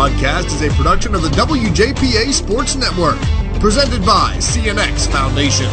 broadcast is a production of the WJPA Sports Network, presented by CNX Foundation.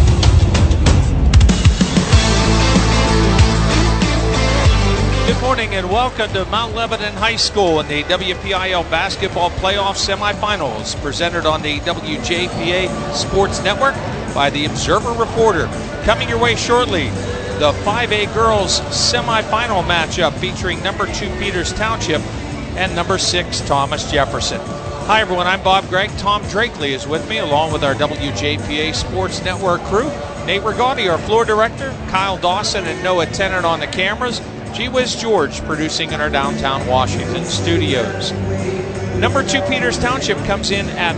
Good morning and welcome to Mount Lebanon High School in the WPIL Basketball Playoff Semifinals, presented on the WJPA Sports Network by the Observer Reporter. Coming your way shortly, the 5A girls semifinal matchup featuring number 2 Peters Township and number 6 Thomas Jefferson. Hi everyone, I'm Bob Gregg. Tom Drakely is with me along with our WJPA Sports Network crew. Nate Rigotti, our floor director, Kyle Dawson and Noah Tennant on the cameras. Gee Whiz George producing in our downtown Washington studios. Number 2 Peters Township comes in at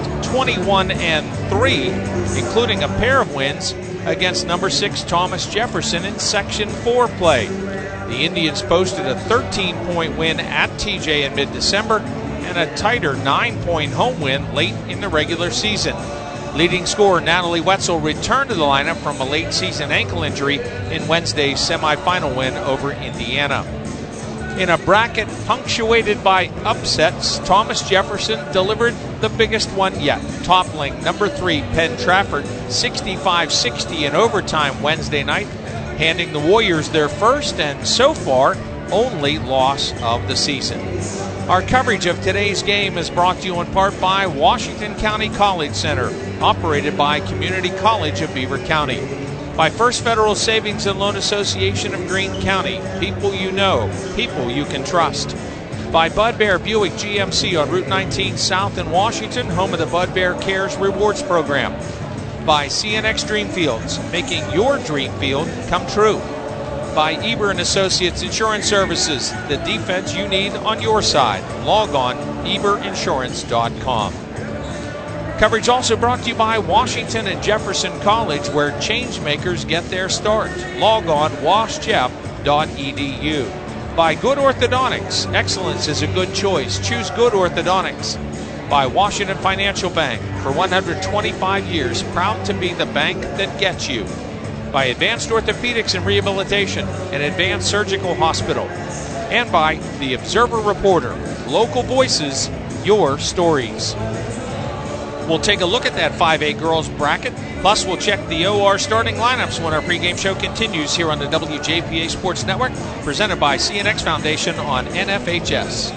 21-3, including a pair of wins against number 6 Thomas Jefferson in Section 4 play. The Indians posted a 13-point win at TJ in mid-December and a tighter 9-point home win late in the regular season. Leading scorer Natalie Wetzel returned to the lineup from a late-season ankle injury in Wednesday's semifinal win over Indiana. In a bracket punctuated by upsets, Thomas Jefferson delivered the biggest one yet, toppling number 3 Penn Trafford 65-60 in overtime Wednesday night, handing the Warriors their first and so far only loss of the season. Our coverage of today's game is brought to you in part by Washington County College Center, operated by Community College of Beaver County. By First Federal Savings and Loan Association of Greene County, people you know, people you can trust. By Bud Bear Buick GMC on Route 19 South in Washington, home of the Bud Bear Cares Rewards Program. By CNX Dreamfields, making your dream field come true. By Eber & Associates Insurance Services, the defense you need on your side. Log on eberinsurance.com. Coverage also brought to you by Washington and Jefferson College, where changemakers get their start. Log on washjeff.edu. By Good Orthodontics, excellence is a good choice. Choose Good Orthodontics. By Washington Financial Bank, for 125 years, proud to be the bank that gets you. By Advanced Orthopedics and Rehabilitation, an advanced surgical hospital. And by the Observer Reporter, local voices, your stories. We'll take a look at that 5A girls bracket, plus we'll check the OR starting lineups when our pregame show continues here on the WJPA Sports Network, presented by CNX Foundation on NFHS.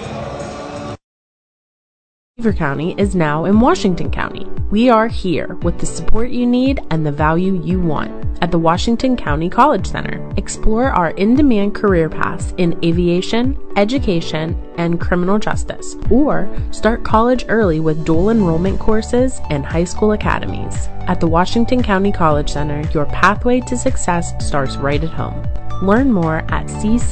Beaver County is now in Washington County. We are here with the support you need and the value you want. At the Washington County College Center, explore our in-demand career paths in aviation, education, and criminal justice, or start college early with dual enrollment courses and high school academies. At the Washington County College Center, your pathway to success starts right at home. Learn more at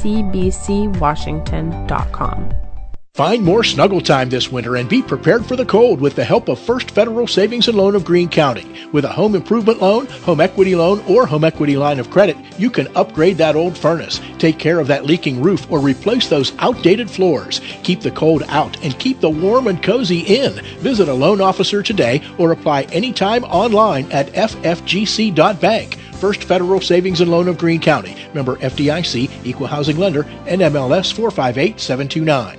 ccbcwashington.com. Find more snuggle time this winter and be prepared for the cold with the help of First Federal Savings and Loan of Greene County. With a home improvement loan, home equity loan, or home equity line of credit, you can upgrade that old furnace, take care of that leaking roof, or replace those outdated floors. Keep the cold out and keep the warm and cozy in. Visit a loan officer today or apply anytime online at ffgc.bank. First Federal Savings and Loan of Greene County. Member FDIC, Equal Housing Lender, NMLS 458729.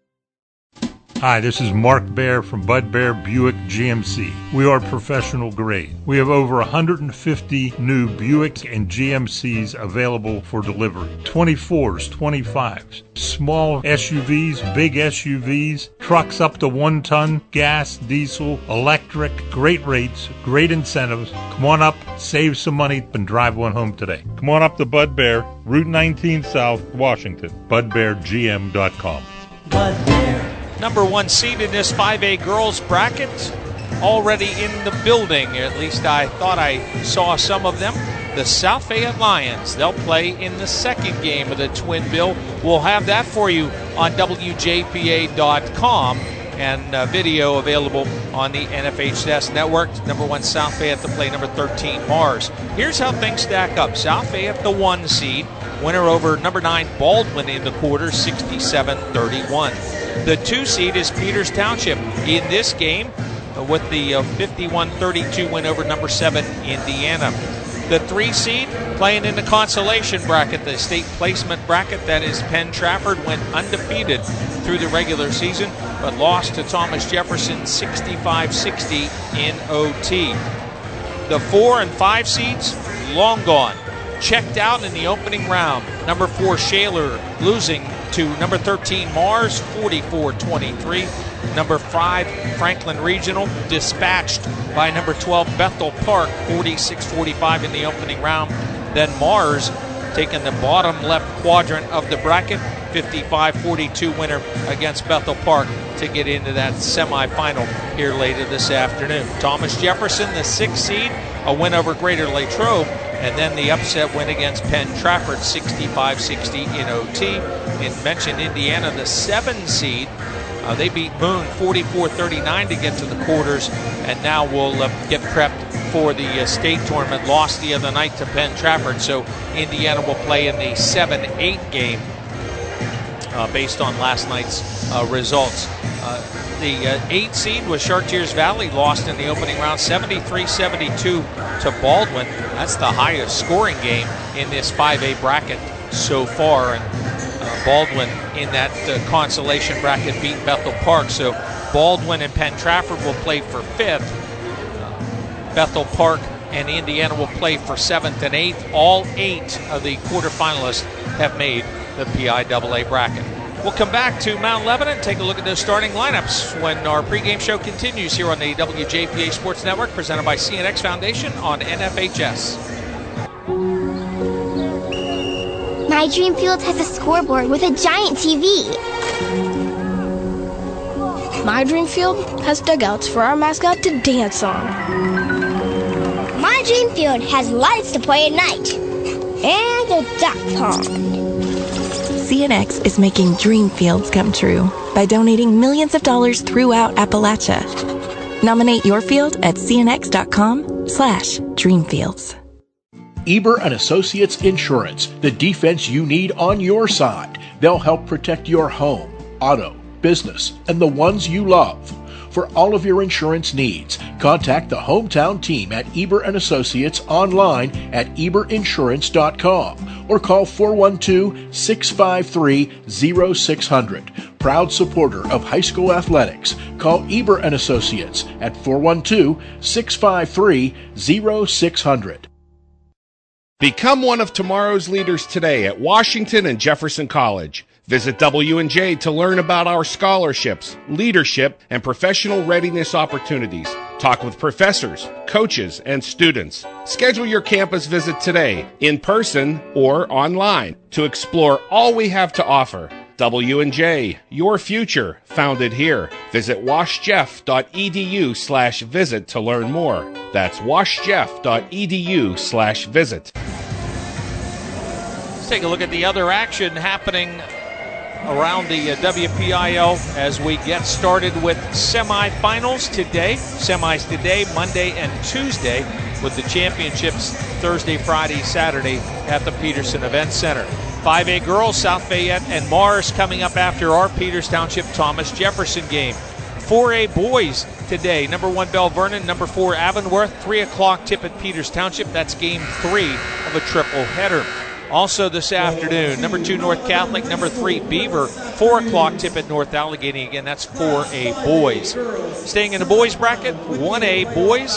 Hi, this is Mark Baer from Bud Bear Buick GMC. We are professional grade. We have over 150 new Buicks and GMCs available for delivery. 24s, 25s, small SUVs, big SUVs, trucks up to 1 ton, gas, diesel, electric, great rates, great incentives. Come on up, save some money, and drive one home today. Come on up to Bud Bear, Route 19 South, Washington. BudBearGM.com. Bud Bear. Number 1 seed in this 5A girls bracket, already in the building. At least I thought I saw some of them. The South Fayette Lions. They'll play in the second game of the Twin Bill. We'll have that for you on WJPA.com and video available on the NFHS network. Number 1 South Fayette to play number 13 Mars. Here's how things stack up. South Fayette, the 1 seed, winner over number 9 Baldwin in the quarter, 67-31. The 2 seed is Peters Township in this game with the 51-32 win over number 7 Indiana. The 3 seed playing in the consolation bracket, the state placement bracket, that is Penn Trafford, went undefeated through the regular season but lost to Thomas Jefferson 65-60 in OT. The 4 and 5 seeds, long gone. Checked out in the opening round. Number 4 Shaler losing to number 13 Mars 44-23. Number 5 Franklin Regional dispatched by number 12 Bethel Park 46-45 in the opening round. Then Mars taking the bottom left quadrant of the bracket, 55-42 winner against Bethel Park to get into that semifinal here later this afternoon. Thomas Jefferson, the 6th seed, a win over Greater Latrobe, and then the upset win against Penn Trafford, 65-60 in OT. And mentioned Indiana, the 7 seed. They beat Boone 44-39 to get to the quarters, and now will get prepped for the state tournament. Lost the other night to Penn Trafford, so Indiana will play in the 7-8 game based on last night's results. The 8th seed was Chartiers Valley, lost in the opening round 73-72 to Baldwin. That's the highest scoring game in this 5A bracket so far, and Baldwin in that consolation bracket beat Bethel Park, so Baldwin and Penn Trafford will play for 5th. Bethel Park and Indiana will play for 7th and 8th. All 8 of the quarterfinalists have made the PIAA bracket. We'll come back to Mount Lebanon and take a look at those starting lineups when our pregame show continues here on the WJPA Sports Network, presented by CNX Foundation on NFHS. My Dream Field has a scoreboard with a giant TV. My Dream Field has dugouts for our mascot to dance on. My Dream Field has lights to play at night. And a duck pond. CNX is making dream fields come true by donating millions of dollars throughout Appalachia. Nominate your field at cnx.com/dreamfields. Eber and Associates Insurance, the defense you need on your side. They'll help protect your home, auto, business, and the ones you love. For all of your insurance needs, contact the hometown team at Eber and Associates online at eberinsurance.com or call 412-653-0600. Proud supporter of high school athletics. Call Eber and Associates at 412-653-0600. Become one of tomorrow's leaders today at Washington and Jefferson College. Visit W&J to learn about our scholarships, leadership, and professional readiness opportunities. Talk with professors, coaches, and students. Schedule your campus visit today, in person or online, to explore all we have to offer. W&J, your future, founded here. Visit washjeff.edu/visit to learn more. That's washjeff.edu/visit. Let's take a look at the other action happening around the WPIL as we get started with semifinals today. Semis today, Monday and Tuesday, with the championships Thursday, Friday, Saturday at the Peterson Event Center. 5A girls, South Fayette and Mars coming up after our Peters Township Thomas Jefferson game. 4A boys today, number 1 Bell Vernon, number 4 Avonworth, 3 o'clock tip at Peters Township. That's game 3 of a triple header. Also this afternoon, number 2 North Catholic, number 3 Beaver, 4 o'clock tip at North Allegheny. Again, that's 4A boys. Staying in the boys bracket, 1A boys.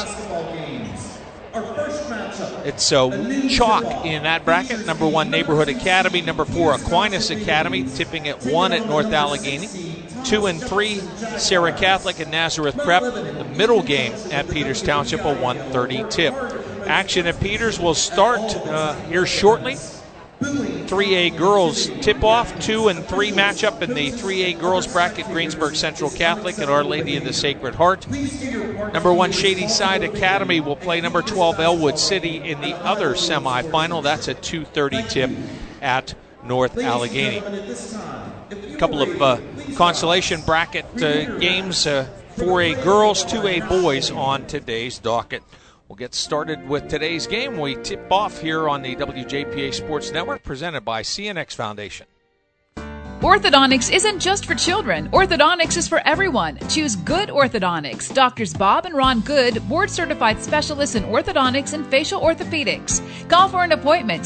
It's chalk in that bracket. Number 1 Neighborhood Academy, number 4 Aquinas Academy, tipping at 1 at North Allegheny. 2 and 3 Sarah Catholic and Nazareth Prep. The middle game at Peters Township, a 1:30 tip. Action at Peters will start here shortly. 3A girls tip-off, 2 and 3 matchup in the 3A girls bracket, Greensburg Central Catholic and Our Lady of the Sacred Heart. Number 1 Shady Side Academy will play number 12 Elwood City in the other semifinal. That's a 2:30 tip at North Allegheny. A couple of consolation bracket games, 4A girls, 2A boys on today's docket. We'll get started with today's game. We tip off here on the WJPA Sports Network, presented by CNX Foundation. Orthodontics isn't just for children. Orthodontics is for everyone. Choose Good Orthodontics. Doctors Bob and Ron Good, board-certified specialists in orthodontics and facial orthopedics. Call for an appointment,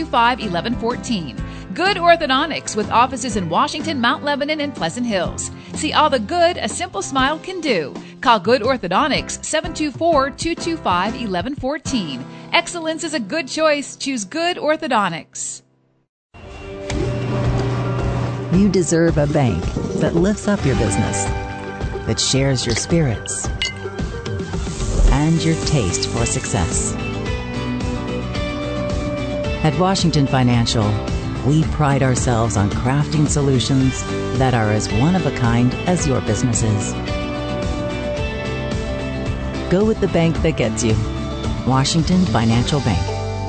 724-225-1114. Good Orthodontics, with offices in Washington, Mount Lebanon, and Pleasant Hills. See all the good a simple smile can do. Call Good Orthodontics, 724-225-1114. Excellence is a good choice. Choose Good Orthodontics. You deserve a bank that lifts up your business, that shares your spirits and your taste for success. At Washington Financial, we pride ourselves on crafting solutions that are as one of a kind as your business is. Go with the bank that gets you. Washington Financial Bank.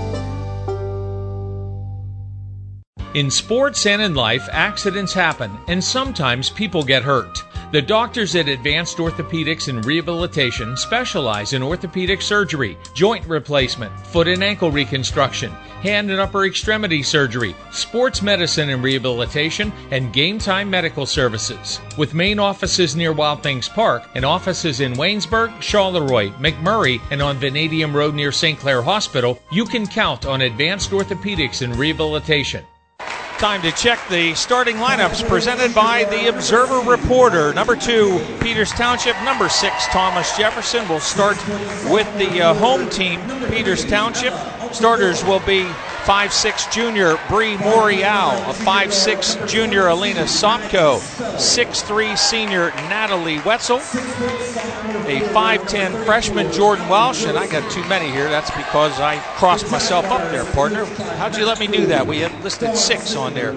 In sports and in life, accidents happen, and sometimes people get hurt. The doctors at Advanced Orthopedics and Rehabilitation specialize in orthopedic surgery, joint replacement, foot and ankle reconstruction, hand and upper extremity surgery, sports medicine and rehabilitation, and game time medical services. With main offices near Wild Things Park and offices in Waynesburg, Charleroi, McMurray, and on Vanadium Road near St. Clair Hospital, you can count on Advanced Orthopedics and Rehabilitation. Time to check the starting lineups presented by the Observer Reporter. Number 2, Peters Township. Number 6, Thomas Jefferson. We'll start with the home team, Peters Township. Starters will be 5'6" junior Bree Morial, a 5'6" junior Alina Sopko, 6'3" senior Natalie Wetzel, a 5'10" freshman Jordan Welsh, and I got too many here. That's because I crossed myself up there, partner. How'd you let me do that? We had listed 6 on there.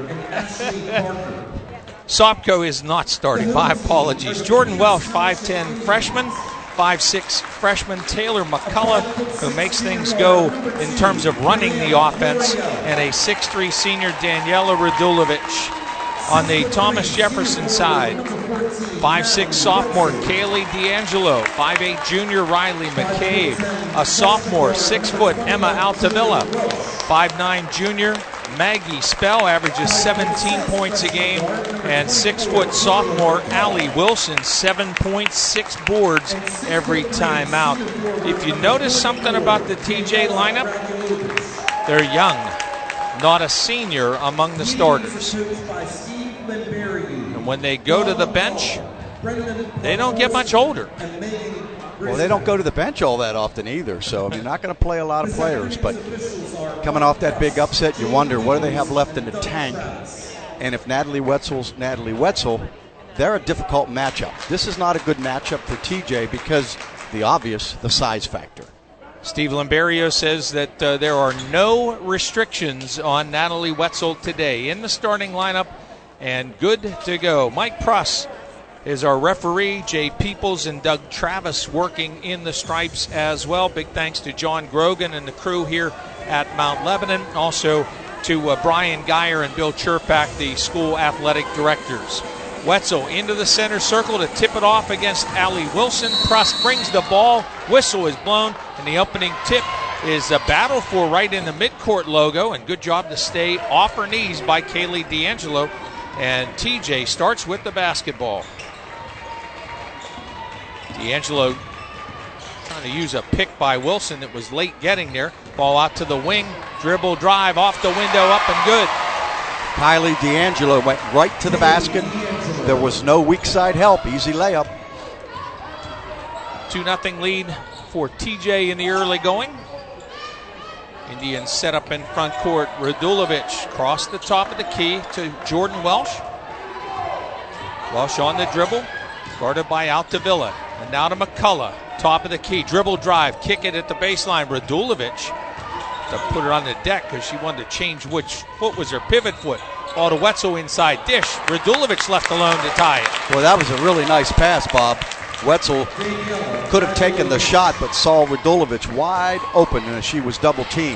Sopko is not starting. My apologies. Jordan Welsh, 5'10" freshman. 5'6" freshman Taylor McCullough, who makes things go in terms of running the offense, and a 6'3" senior Daniela Radulovic. On the Thomas Jefferson side, 5'6" sophomore Kaylee D'Angelo, 5'8" junior Riley McCabe, a sophomore 6 foot Emma Altavilla, 5'9" junior Maggie Spell, averages 17 points a game, and 6 foot sophomore Allie Wilson, 7.6 boards every time out. If you notice something about the TJ lineup, they're young, not a senior among the starters. And when they go to the bench, they don't get much older. Well, they don't go to the bench all that often either, so you're not going to play a lot of players. But coming off that big upset, you wonder what do they have left in the tank. And if Natalie Wetzel, they're a difficult matchup. This is not a good matchup for TJ because the size factor. Steve Lamberio says that there are no restrictions on Natalie Wetzel today in the starting lineup and good to go. Mike Pruss is our referee. Jay Peoples and Doug Travis working in the stripes as well. Big thanks to John Grogan and the crew here at Mount Lebanon. Also to Brian Geyer and Bill Chirpak, the school athletic directors. Wetzel into the center circle to tip it off against Allie Wilson. Pruss brings the ball. Whistle is blown, and the opening tip is a battle for right in the midcourt logo, and good job to stay off her knees by Kaylee D'Angelo. And TJ starts with the basketball. D'Angelo trying to use a pick by Wilson that was late getting there. Ball out to the wing, dribble drive off the window, up and good. Kylie D'Angelo went right to the basket. There was no weak side help, easy layup. 2-0 lead for TJ in the early going. Indians set up in front court. Radulovic crossed the top of the key to Jordan Welsh. Welsh on the dribble, guarded by Altavilla. And now to McCullough, top of the key, dribble drive, kick it at the baseline. Radulovic to put her on the deck because she wanted to change which foot was her pivot foot. Ball to Wetzel inside, dish. Radulovic left alone to tie it. Well, that was a really nice pass, Bob. Wetzel could have taken the shot, but saw Radulovic wide open and she was double teamed.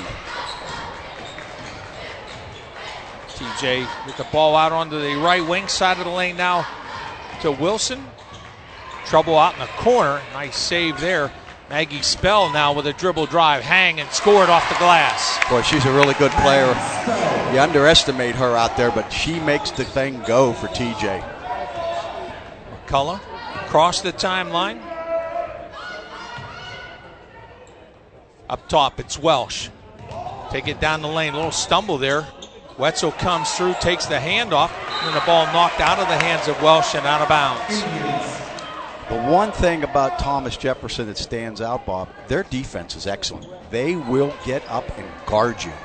TJ with the ball out onto the right wing side of the lane now to Wilson. Trouble out in the corner. Nice save there. Maggie Spell now with a dribble drive, hang and scored off the glass. Boy, she's a really good player. You underestimate her out there, but she makes the thing go for TJ. McCullough across the timeline. Up top, it's Welsh. Take it down the lane. A little stumble there Wetzel comes through, takes the handoff, and the ball knocked out of the hands of Welsh and out of bounds. The one thing about Thomas Jefferson that stands out, Bob, their defense is excellent. They will get up and guard you.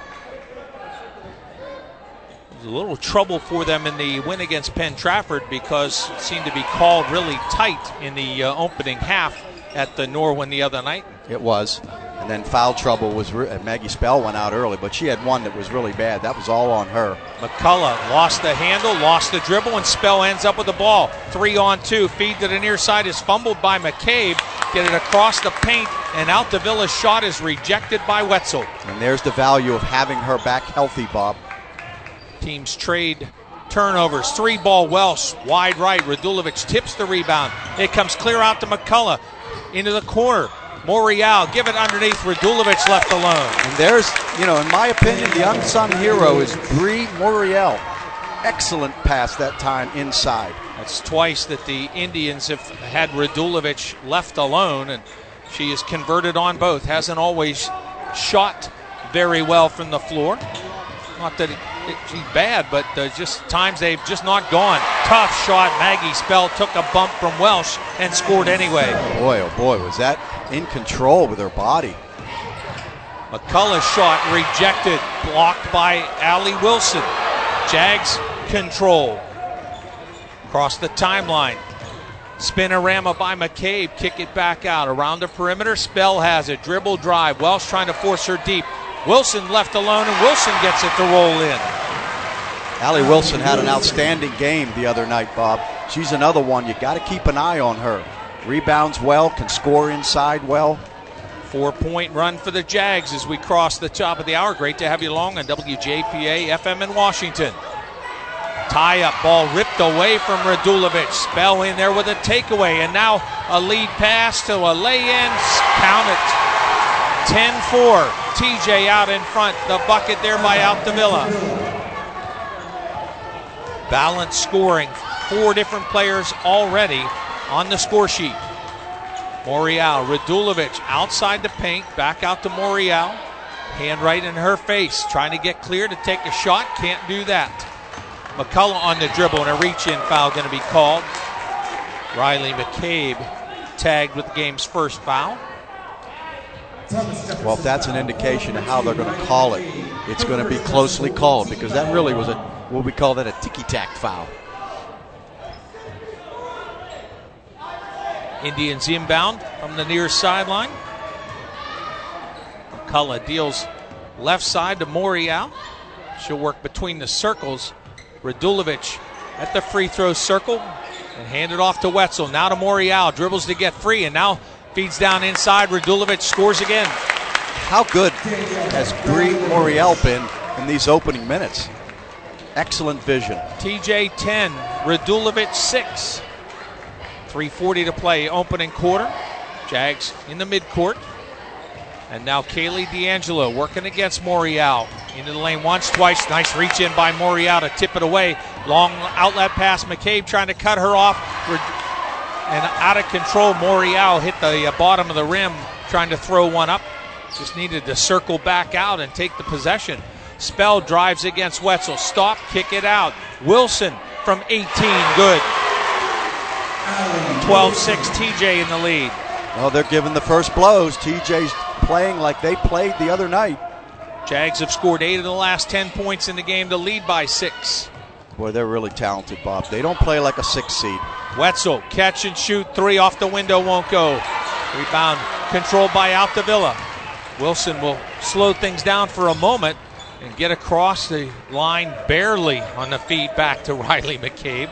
There's a little trouble for them in the win against Penn Trafford because it seemed to be called really tight in the opening half at the Norwin the other night. It was. And then foul trouble was Maggie Spell went out early, but she had one that was really bad. That was all on her. McCullough lost the handle, lost the dribble, and Spell ends up with the ball. 3-on-2, feed to the near side is fumbled by McCabe. Get it across the paint, and Altavilla's shot is rejected by Wetzel. And there's the value of having her back healthy, Bob. Teams trade turnovers. 3-ball Welsh, wide right. Radulovic tips the rebound. It comes clear out to McCullough into the corner. Morial, give it underneath. Radulovic left alone. And there's, in my opinion, the unsung hero is Bree Morial. Excellent pass that time inside. That's twice that the Indians have had Radulovic left alone, and she is converted on both. Hasn't always shot very well from the floor. Not that she's bad, but just times they've just not gone. Tough shot. Maggie Spell took a bump from Welsh and scored anyway. Boy, oh boy, was that in control with her body. McCullough's shot rejected, blocked by Allie Wilson. Jags control. Across the timeline. Spinorama by McCabe. Kick it back out. Around the perimeter. Spell has it. Dribble drive. Welsh trying to force her deep. Wilson left alone, and Wilson gets it to roll in. Allie Wilson had an outstanding game the other night, Bob. She's another one. You got to keep an eye on her. Rebounds well, can score inside well. 4-point run for the Jags as we cross the top of the hour. Great to have you along on WJPA FM in Washington. Tie-up ball ripped away from Radulovic. Spell in there with a takeaway, and now a lead pass to a lay-in. Count it. 10-4. TJ out in front. The bucket there by Altavilla. Balanced scoring. 4 different players already on the score sheet. Morial, Radulovic outside the paint. Back out to Morial. Hand right in her face. Trying to get clear to take a shot. Can't do that. McCullough on the dribble, and a reach-in foul going to be called. Riley McCabe tagged with the game's first foul. Well, if that's an indication of how they're going to call it, it's going to be closely called, because that really was what we call that a ticky-tack foul. Indians inbound from the near sideline. McCullough deals left side to Morial. She'll work between the circles. Radulovic at the free throw circle and hand it off to Wetzel. Now to Morial. Dribbles to get free, and now feeds down inside. Radulovic scores again. How good has Bree Morial been in these opening minutes? Excellent vision. TJ 10, Radulovic 6. 3:40 to play, opening quarter. Jags in the midcourt. And now Kaylee D'Angelo working against Morial. Into the lane once, twice. Nice reach in by Morial to tip it away. Long outlet pass. McCabe trying to cut her off. And out of control, Morial hit the bottom of the rim, trying to throw one up. Just needed to circle back out and take the possession. Spell drives against Wetzel. Stop, kick it out. Wilson from 18, good. 12-6, TJ in the lead. Well, they're giving the first blows. TJ's playing like they played the other night. Jags have scored 8 of the last 10 points in the game to lead by 6. Boy, they're really talented, Bob. They don't play like a 6 seed. Wetzel, catch and shoot, 3 off the window, won't go. Rebound controlled by Altavilla. Wilson will slow things down for a moment and get across the line barely on the feed back to Riley McCabe.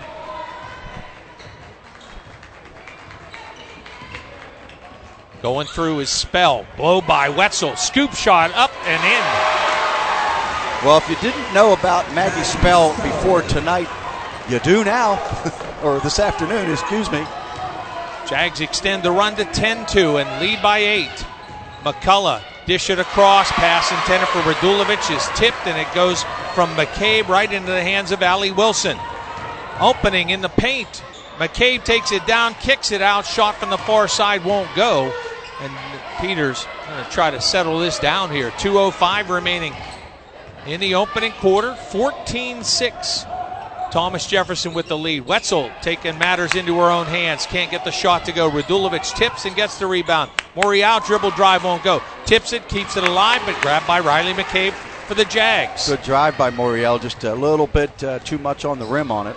Going through his Spell. Blow by Wetzel. Scoop shot up and in. Well, if you didn't know about Maggie Spell before tonight, you do now. Or this afternoon, excuse me. Jags extend the run to 10-2 and lead by 8. McCullough dish it across. Pass intended for Radulovic is tipped, and it goes from McCabe right into the hands of Allie Wilson. Opening in the paint. McCabe takes it down, kicks it out. Shot from the far side won't go. And Peters going to try to settle this down here. 2:05 remaining in the opening quarter, 14-6. Thomas Jefferson with the lead. Wetzel taking matters into her own hands. Can't get the shot to go. Radulovic tips and gets the rebound. Morial dribble drive won't go. Tips it, keeps it alive, but grabbed by Riley McCabe for the Jags. Good drive by Morial, just a little bit too much on the rim on it.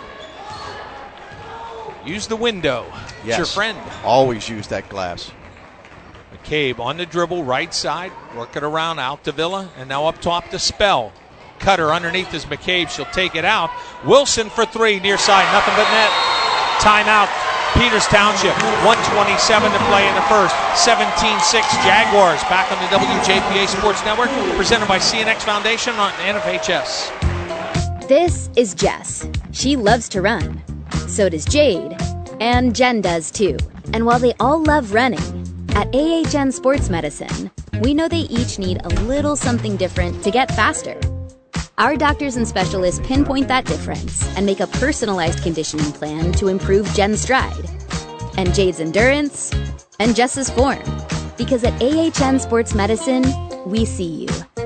Use the window. Yes. It's your friend. Always use that glass. McCabe on the dribble, right side, work it around out to Villa, and now up top to Spell. Cutter underneath is McCabe. She'll take it out. Wilson for three, near side, nothing but net. Timeout, Peters Township. 1:27 to play in the first. 17-6 Jaguars. Back on the WJPA Sports Network, presented by CNX Foundation on NFHS. This is Jess. She loves to run. So does Jade. And Jen does too. And while they all love running, at AHN Sports Medicine, we know they each need a little something different to get faster. Our doctors and specialists pinpoint that difference and make a personalized conditioning plan to improve Jen's stride, and Jade's endurance, and Jess's form. Because at AHN Sports Medicine, we see you.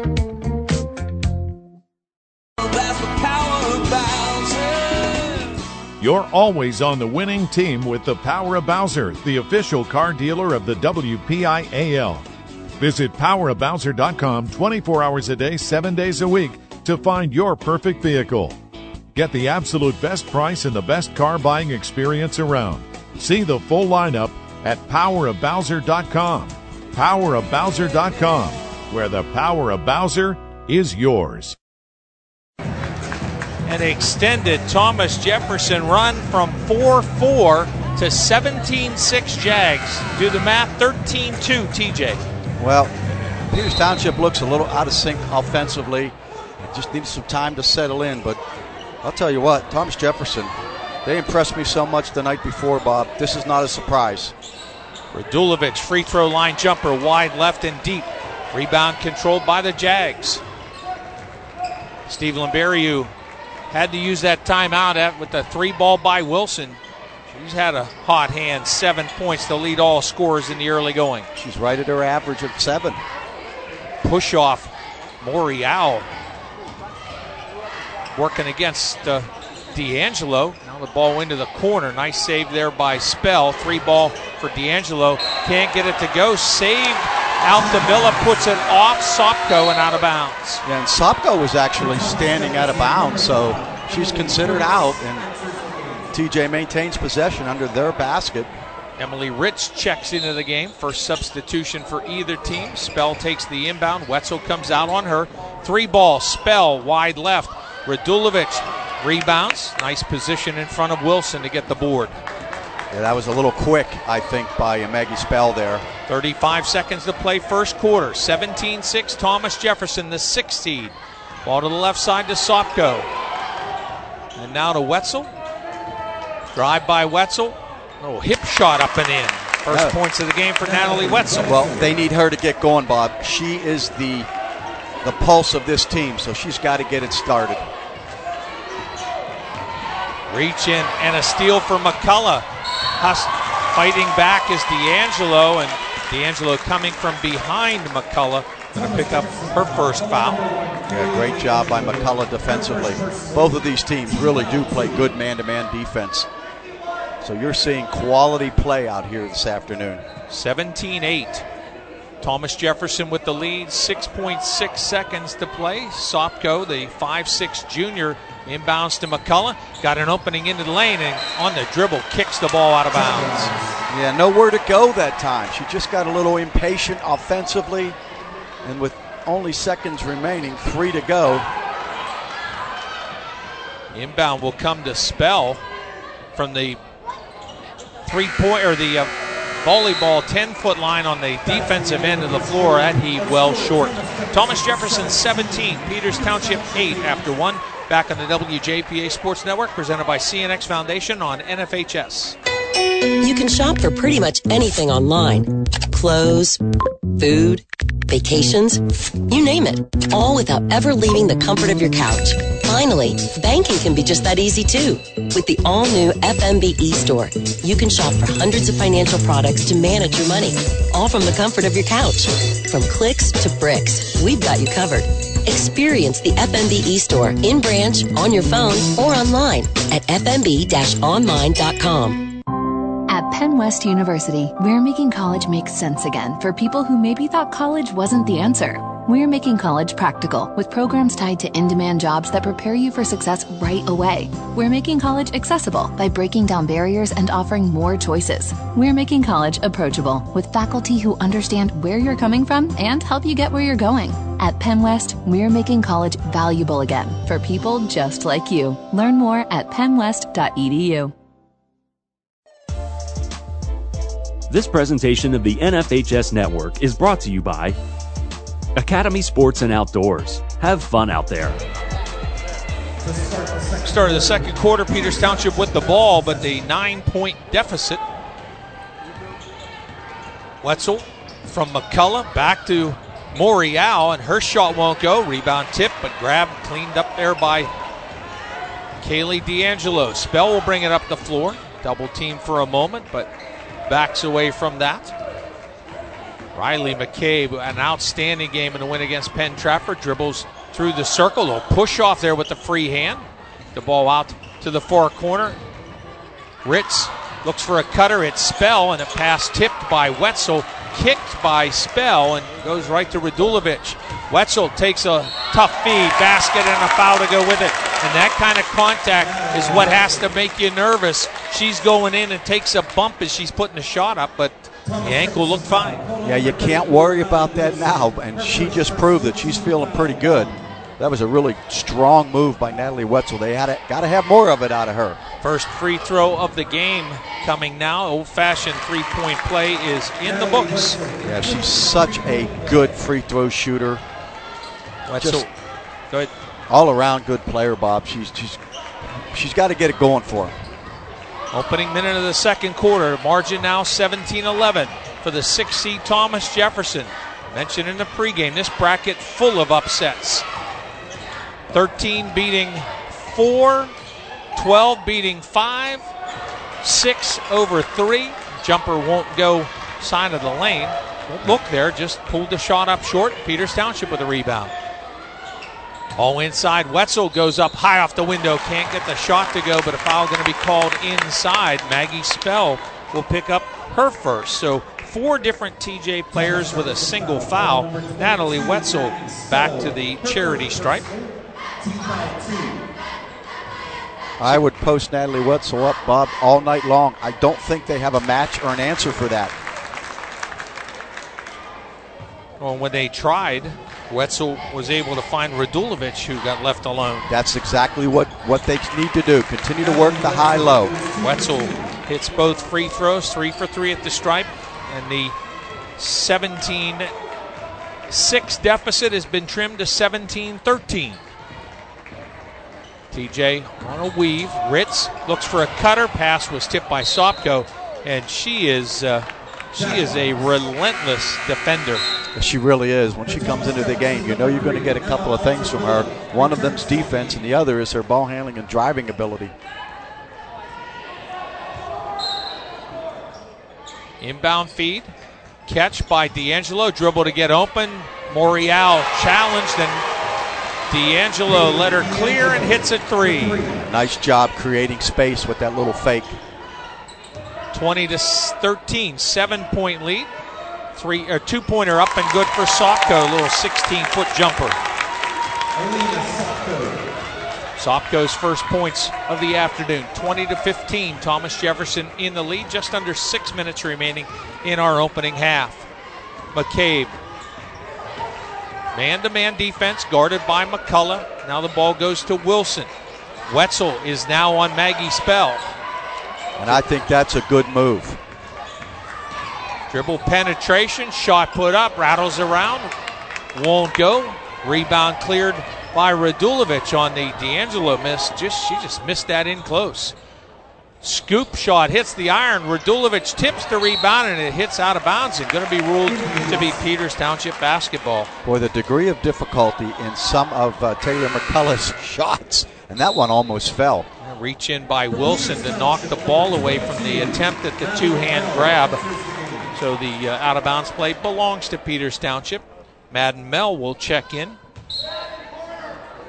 You're always on the winning team with the Power of Bowser, the official car dealer of the WPIAL. Visit powerofbowser.com 24 hours a day, 7 days a week to find your perfect vehicle. Get the absolute best price and the best car buying experience around. See the full lineup at powerofbowser.com. Powerofbowser.com, where the power of Bowser is yours. An extended Thomas Jefferson run from 4-4 to 17-6 Jags. Do the math, 13-2 TJ. Well, Peters Township looks a little out of sync offensively. Just needed some time to settle in, but I'll tell you what, Thomas Jefferson, they impressed me so much the night before, Bob. This is not a surprise. Radulovic, free throw line jumper, wide left and deep. Rebound controlled by the Jags. Steve Lamberiou had to use that timeout with the three ball by Wilson. She's had a hot hand, 7 points to lead all scorers in the early going. She's right at her average of 7. Push off, Morial working against D'Angelo. Now the ball into the corner. Nice save there by Spell. 3 ball for D'Angelo. Can't get it to go. Saved out to Villa. Puts it off Sopko and out of bounds. Yeah, and Sopko was actually standing out of bounds, so she's considered out. And TJ maintains possession under their basket. Emily Ritz checks into the game. First substitution for either team. Spell takes the inbound. Wetzel comes out on her. 3 ball. Spell wide left. Radulovic rebounds. Nice position in front of Wilson to get the board. Yeah, that was a little quick, I think, by Maggie Spell there. 35 seconds to play first quarter. 17-6 Thomas Jefferson, the 6th seed. Ball to the left side to Sopko. And now to Wetzel. Drive by Wetzel. Oh, hip shot up and in. First points of the game for Natalie Wetzel. Well, they need her to get going, Bob. She is the pulse of this team, so she's got to get it started. Reach in and a steal for McCullough. Fighting back is D'Angelo, and D'Angelo coming from behind McCullough. Going to pick up her first foul. Yeah, great job by McCullough defensively. Both of these teams really do play good man-to-man defense. So you're seeing quality play out here this afternoon. 17-8. Thomas Jefferson with the lead, 6.6 seconds to play. Sopko, the 5'6 junior, inbounds to McCullough. Got an opening into the lane and on the dribble kicks the ball out of bounds. Yeah, nowhere to go that time. She just got a little impatient offensively. And with only seconds remaining, 3 to go. Inbound will come to Spell from the three-point or the volleyball 10-foot line on the defensive end of the floor. That heave well short. Thomas Jefferson 17, Peters Township 8 after 1. Back on the WJPA Sports Network, presented by CNX Foundation on NFHS. You can shop for pretty much anything online. Clothes, food, vacations, you name it. All without ever leaving the comfort of your couch. Finally, banking can be just that easy too. With the all-new FMB eStore, you can shop for hundreds of financial products to manage your money, all from the comfort of your couch. From clicks to bricks, we've got you covered. Experience the FMB eStore in branch, on your phone, or online at fmb-online.com. At Penn West University, we're making college make sense again for people who maybe thought college wasn't the answer. We're making college practical with programs tied to in-demand jobs that prepare you for success right away. We're making college accessible by breaking down barriers and offering more choices. We're making college approachable with faculty who understand where you're coming from and help you get where you're going. At Penn West, we're making college valuable again for people just like you. Learn more at pennwest.edu. This presentation of the NFHS Network is brought to you by Academy Sports and Outdoors. Have fun out there. Start of the second quarter, Peters Township with the ball, but the 9-point deficit. Wetzel from McCullough back to Morial, and her shot won't go. Rebound tip, but grabbed, cleaned up there by Kaylee D'Angelo. Spell will bring it up the floor. Double team for a moment, but backs away from that. Riley McCabe, an outstanding game in the win against Penn Trafford. Dribbles through the circle. A little push off there with the free hand. The ball out to the far corner. Ritz looks for a cutter. It's Spell, and a pass tipped by Wetzel. Kicked by Spell, and goes right to Radulovic. Wetzel takes a tough feed, basket, and a foul to go with it. And that kind of contact is what has to make you nervous. She's going in and takes a bump as she's putting the shot up, but the ankle looked fine. Yeah, you can't worry about that now, and she just proved that she's feeling pretty good. That was a really strong move by Natalie Wetzel. They got to have more of it out of her. First free throw of the game coming now. Old-fashioned three-point play is in the books. Yeah, she's such a good free throw shooter. Wetzel, go ahead. All around good player, Bob. She's got to get it going for her. Opening minute of the second quarter. Margin now 17-11 for the 6th seed Thomas Jefferson. Mentioned in the pregame, this bracket full of upsets. 13 beating 4, 12 beating 5, 6 over 3. Jumper won't go side of the lane. Won't look there, just pulled the shot up short. Peters Township with a rebound. All inside. Wetzel goes up high off the window. Can't get the shot to go, but a foul going to be called inside. Maggie Spell will pick up her first. So 4 different TJ players with a single foul. Natalie Wetzel back to the charity stripe. I would post Natalie Wetzel up, Bob, all night long. I don't think they have a match or an answer for that. Well, when they tried, Wetzel was able to find Radulovic, who got left alone. That's exactly what they need to do. Continue to work the high-low. Wetzel hits both free throws, 3 for 3 at the stripe, and the 17-6 deficit has been trimmed to 17-13. TJ on a weave. Ritz looks for a cutter. Pass was tipped by Sopko, and she is a relentless defender. She really is. When she comes into the game, you know you're going to get a couple of things from her. One of them's defense, and the other is her ball handling and driving ability. Inbound feed. Catch by D'Angelo. Dribble to get open. Morial challenged, and D'Angelo let her clear and hits a 3. Nice job creating space with that little fake. 20-13, 7-point lead. 2-pointer up and good for Sopko. A little 16-foot jumper. Sopko's first points of the afternoon. 20-15. Thomas Jefferson in the lead. Just under 6 minutes remaining in our opening half. McCabe. Man-to-man defense guarded by McCullough. Now the ball goes to Wilson. Wetzel is now on Maggie Spell. And I think that's a good move. Dribble penetration, shot put up, rattles around, won't go. Rebound cleared by Radulovic on the D'Angelo miss. She just missed that in close. Scoop shot hits the iron. Radulovic tips the rebound, and it hits out of bounds and going to be ruled to be Peters Township basketball. Boy, the degree of difficulty in some of Taylor McCullough's shots, and that one almost fell. Reach in by Wilson to knock the ball away from the attempt at the two-hand grab. So the out-of-bounds play belongs to Peters Township. Madden Mel will check in.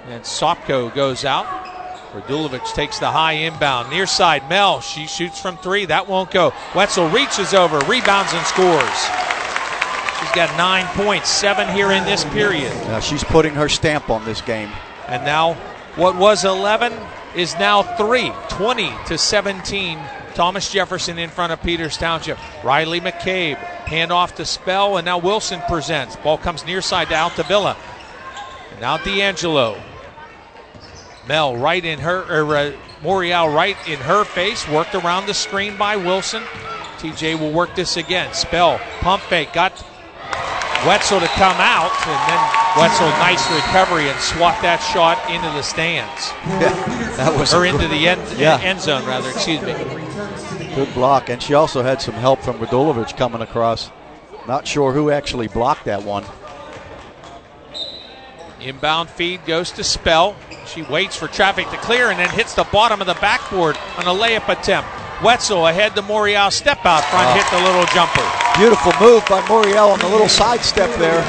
And Sopko goes out. Radulovic takes the high inbound. Near side, Mel. She shoots from 3. That won't go. Wetzel reaches over, rebounds, and scores. She's got 9 points, 7 here in this period. Now she's putting her stamp on this game. And now what was 11 is now 3. 20-17. Thomas Jefferson in front of Peters Township. Riley McCabe, handoff to Spell, and now Wilson presents. Ball comes near side to Altavilla. And now D'Angelo. Mel right in her, Morial right in her face, worked around the screen by Wilson. TJ will work this again. Spell, pump fake, got Wetzel to come out, and then Wetzel, nice recovery and swapped that shot into the stands. Yeah, that was into the end zone, rather, excuse me. Good block, and she also had some help from Radulovic coming across. Not sure who actually blocked that one. Inbound feed goes to Spell. She waits for traffic to clear and then hits the bottom of the backboard on a layup attempt. Wetzel ahead to Morial, step out front, hit the little jumper. Beautiful move by Morial on the little side step there.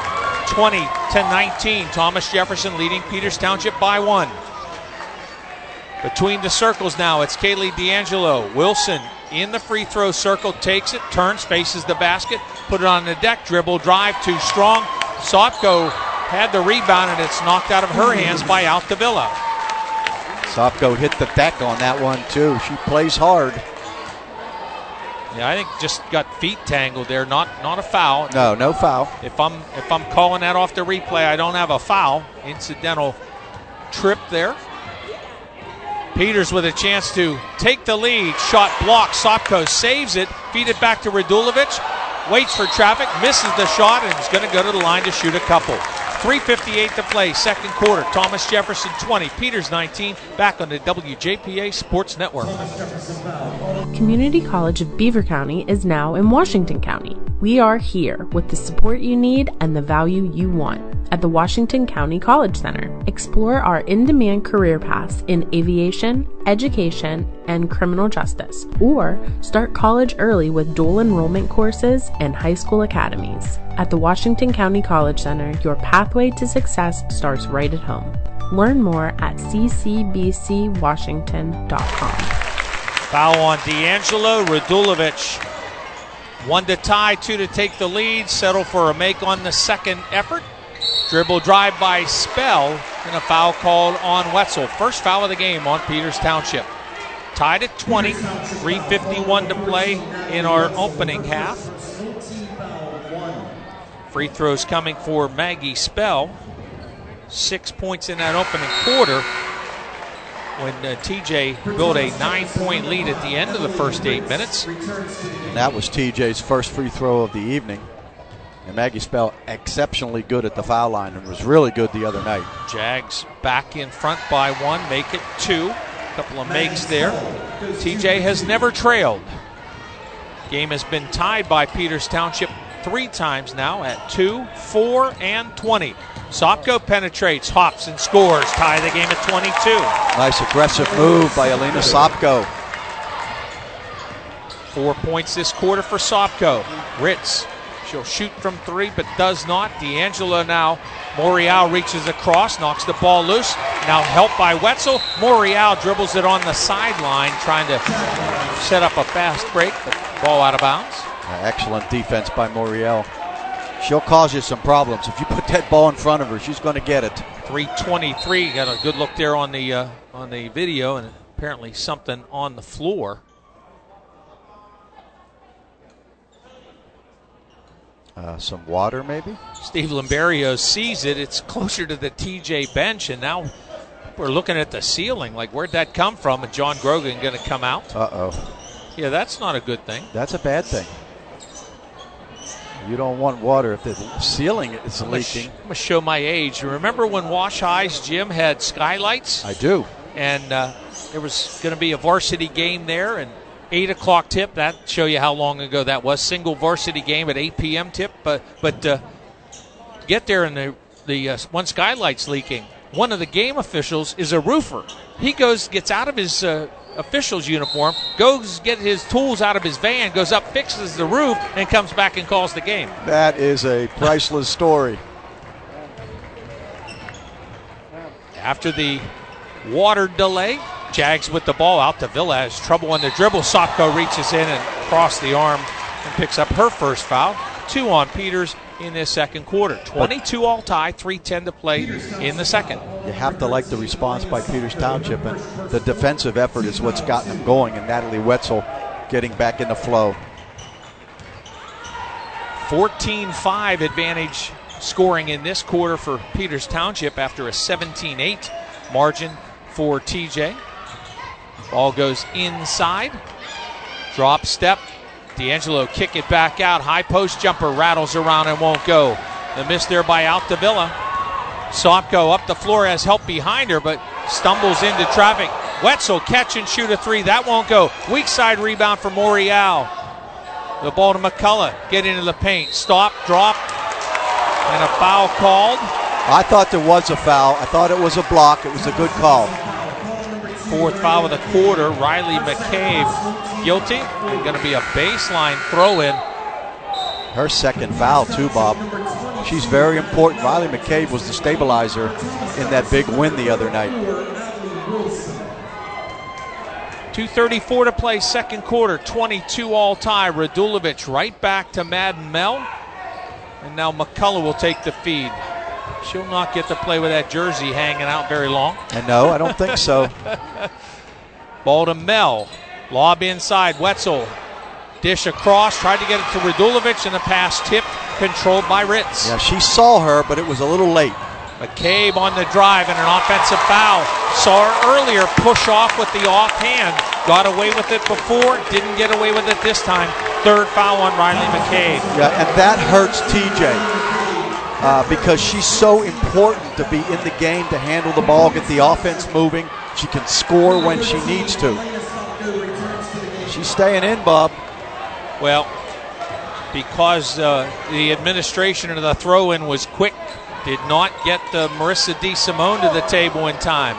20-19, Thomas Jefferson leading Peters Township by 1. Between the circles now, it's Kaylee D'Angelo. Wilson in the free throw circle, takes it, turns, faces the basket, put it on the deck, dribble, drive, too strong. Sopko had the rebound, and it's knocked out of her hands by Altavilla. Sopko hit the deck on that one, too. She plays hard. Yeah, I think just got feet tangled there, not a foul. No foul. If I'm calling that off the replay, I don't have a foul. Incidental trip there. Peters with a chance to take the lead. Shot blocked. Sopko saves it. Feed it back to Radulovic. Waits for traffic. Misses the shot and is going to go to the line to shoot a couple. 3:58 to play, second quarter. Thomas Jefferson 20, Peters 19. Back on the WJPA Sports Network. Community College of Beaver County is now in Washington County. We are here with the support you need and the value you want. At the Washington County College Center, explore our in-demand career paths in aviation, education, and criminal justice, or start college early with dual enrollment courses and high school academies. At the Washington County College Center, your pathway to success starts right at home. Learn more at ccbcwashington.com. Foul on D'Angelo. Radulovic, 1 to tie, 2 to take the lead. Settle for a make on the second effort. Dribble drive by Spell, and a foul called on Wetzel. First foul of the game on Peters Township. Tied at 20, 3:51 to play in our opening half. Free throws coming for Maggie Spell. 6 points in that opening quarter when TJ built a 9-point lead at the end of the first 8 minutes. And that was TJ's first free throw of the evening. And Maggie Spell exceptionally good at the foul line and was really good the other night. Jags back in front by 1, make it 2. A couple of makes there. TJ has never trailed. Game has been tied by Peters Township 3 times now at 2, 4, and 20. Sopko penetrates, hops, and scores. Tie the game at 22. Nice aggressive move by Alina Sopko. 4 points this quarter for Sopko. Ritz, she'll shoot from 3, but does not. D'Angelo now. Morial reaches across, knocks the ball loose. Now helped by Wetzel. Morial dribbles it on the sideline, trying to set up a fast break, but ball out of bounds. Excellent defense by Morial. She'll cause you some problems. If you put that ball in front of her, she's going to get it. 3:23. Got a good look there on the video, and apparently something on the floor. Some water, maybe? Steve Limberio sees it. It's closer to the TJ bench, and now we're looking at the ceiling. Like, where'd that come from? And John Grogan going to come out. Uh-oh. Yeah, that's not a good thing. That's a bad thing. You don't want water if the ceiling is leaking. I'm going to show my age. You remember when Wash High's gym had skylights? I do. And there was going to be a varsity game there, and 8 o'clock tip. That show you how long ago that was. Single varsity game at 8 p.m. tip. But get there and the one skylight's leaking. One of the game officials is a roofer. He gets out of his official's uniform, goes get his tools out of his van, goes up, fixes the roof, and comes back and calls the game. That is a priceless story. After the water delay, Jags with the ball out to Villa. Has trouble on the dribble. Sopko reaches in and across the arm and picks up her first foul. 2 on Peters in this second quarter. 22 all tie, 3:10 to play in the second. You have to like the response by Peters Township, and the defensive effort is what's gotten them going, and Natalie Wetzel getting back in the flow. 14-5 advantage scoring in this quarter for Peters Township after a 17-8 margin for TJ. Ball goes inside. Drop step. D'Angelo kick it back out. High post jumper rattles around and won't go. The miss there by Altavilla. Sopko up the floor, has help behind her, but stumbles into traffic. Wetzel catch and shoot a 3. That won't go. Weak side rebound for Morial. The ball to McCullough. Get into the paint. Stop, drop, and a foul called. I thought there was a foul. I thought it was a block. It was a good call. 4th foul of the quarter. Riley McCabe guilty. And going to be a baseline throw-in. Her second foul too, Bob. She's very important. Riley McCabe was the stabilizer in that big win the other night. 2:34 to play, second quarter. 22 all tie. Radulovic right back to Madden Mel. And now McCullough will take the feed. She'll not get to play with that jersey hanging out very long. No, I don't think so. Ball to Mel. Lob inside. Wetzel. Dish across. Tried to get it to Radulovic, and the pass tipped, controlled by Ritz. Yeah, she saw her, but it was a little late. McCabe on the drive and an offensive foul. Saw her earlier push off with the offhand. Got away with it before. Didn't get away with it this time. 3rd foul on Riley McCabe. Yeah, and that hurts TJ. Because she's so important to be in the game, to handle the ball, get the offense moving. She can score when she needs to. She's staying in, Bob. Well, because the administration of the throw-in was quick, did not get Marissa DeSimone to the table in time.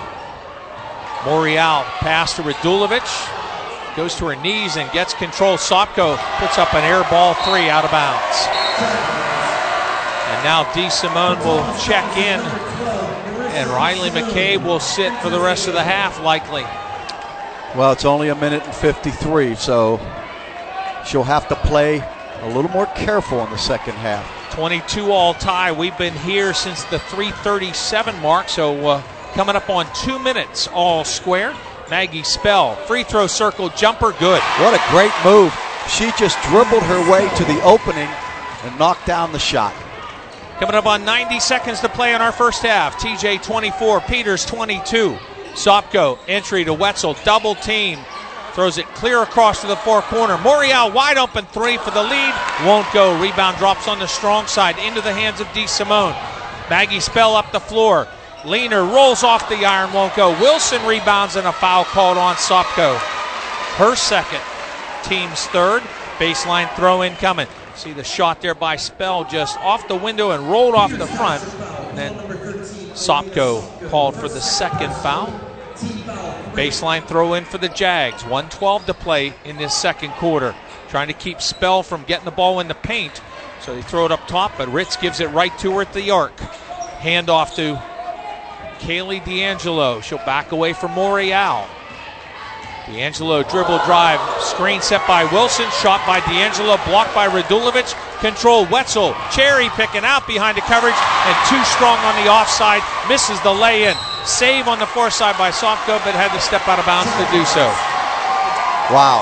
Morial pass to Radulovic. Goes to her knees and gets control. Sopko puts up an air ball 3 out of bounds. And now DeSimone will check in, and Riley McCabe will sit for the rest of the half, likely. Well, it's only 1:53, so she'll have to play a little more careful in the second half. 22 all tie. We've been here since the 3:37 mark, so coming up on 2 minutes all square. Maggie Spell, free throw circle jumper, good. What a great move. She just dribbled her way to the opening and knocked down the shot. Coming up on 90 seconds to play in our first half. TJ 24, Peters 22. Sopko, entry to Wetzel, double team. Throws it clear across to the far corner. Morial wide open 3 for the lead. Won't go. Rebound drops on the strong side into the hands of DeSimone. Maggie Spell up the floor. Leaner rolls off the iron, won't go. Wilson rebounds and a foul called on Sopko. Her second, team's third. Baseline throw in coming. See the shot there by Spell just off the window and rolled off the front. And then Sopko called for the second foul. Baseline throw in for the Jags. 1:12 to play in this second quarter. Trying to keep Spell from getting the ball in the paint. So they throw it up top, but Ritz gives it right to her at the arc. Handoff to Kaylee D'Angelo. She'll back away from Morial. D'Angelo dribble drive. Screen set by Wilson. Shot by D'Angelo. Blocked by Radulovic. Control Wetzel. Cherry picking out behind the coverage. And too strong on the offside. Misses the lay-in. Save on the far side by Sopko, but had to step out of bounds to do so. Wow.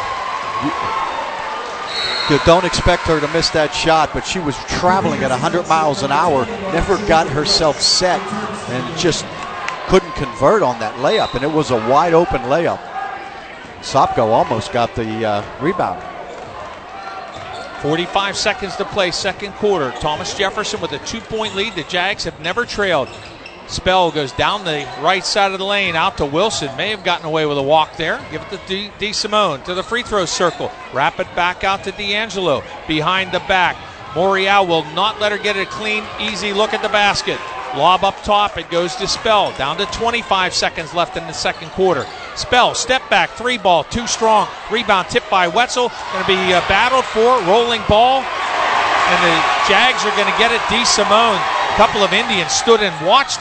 You don't expect her to miss that shot, but she was traveling at 100 miles an hour. Never got herself set and just couldn't convert on that layup. And it was a wide open layup. Sopko almost got the rebound. 45 seconds to play, second quarter. Thomas Jefferson with a 2-point lead. The Jags have never trailed. Spell goes down the right side of the lane out to Wilson. May have gotten away with a walk there. Give it to DeSimone to the free throw circle. Wrap it back out to D'Angelo. Behind the back. Morial will not let her get a clean, easy look at the basket. Lob up top. It goes to Spell. Down to 25 seconds left in the second quarter. Spell, step back, 3 ball, too strong. Rebound tipped by Wetzel. Going to be battled for. Rolling ball. And the Jags are going to get it. DeSimone. A couple of Indians stood and watched it.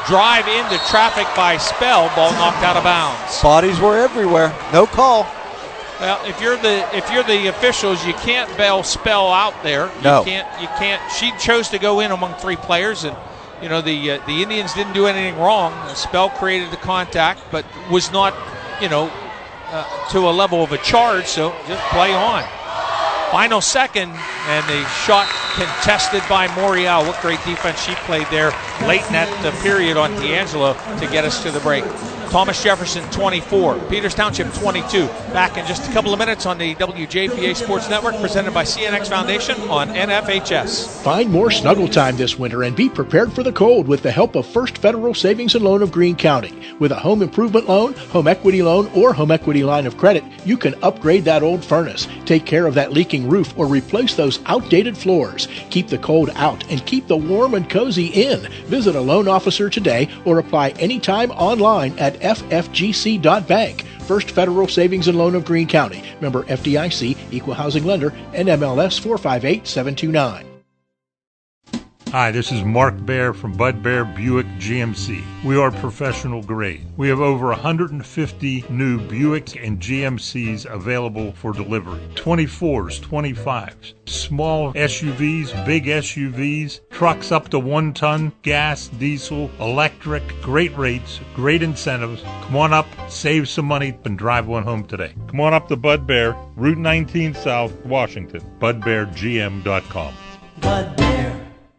drive into traffic by Spell. Ball knocked out of bounds. Bodies were everywhere. No call. Well, if you're the officials, you can't bail Spell out there. No. You can't. She chose to go in among 3 players, and the Indians didn't do anything wrong. Spell created the contact, but was not to a level of a charge. So just play on. Final second, and the shot contested by Morial. What great defense she played there late in that period on D'Angelo to get us to the break. Thomas Jefferson 24, Peters Township 22. Back in just a couple of minutes on the WJPA Sports Network, presented by CNX Foundation on NFHS. Find more snuggle time this winter and be prepared for the cold with the help of First Federal Savings and Loan of Greene County. With a home improvement loan, home equity loan, or home equity line of credit, you can upgrade that old furnace, take care of that leaking roof, or replace those outdated floors. Keep the cold out and keep the warm and cozy in. Visit a loan officer today or apply anytime online at ffgc.bank. First Federal Savings and Loan of Greene County. Member FDIC, Equal Housing Lender, NMLS 458729. Hi, this is Mark Baer from Bud Baer Buick GMC. We are professional grade. We have over 150 new Buicks and GMCs available for delivery. 24s, 25s, small SUVs, big SUVs, trucks up to 1 ton, gas, diesel, electric, great rates, great incentives. Come on up, save some money, and drive one home today. Come on up to Bud Baer, Route 19 South, Washington. BudBaerGM.com. Bud Baer.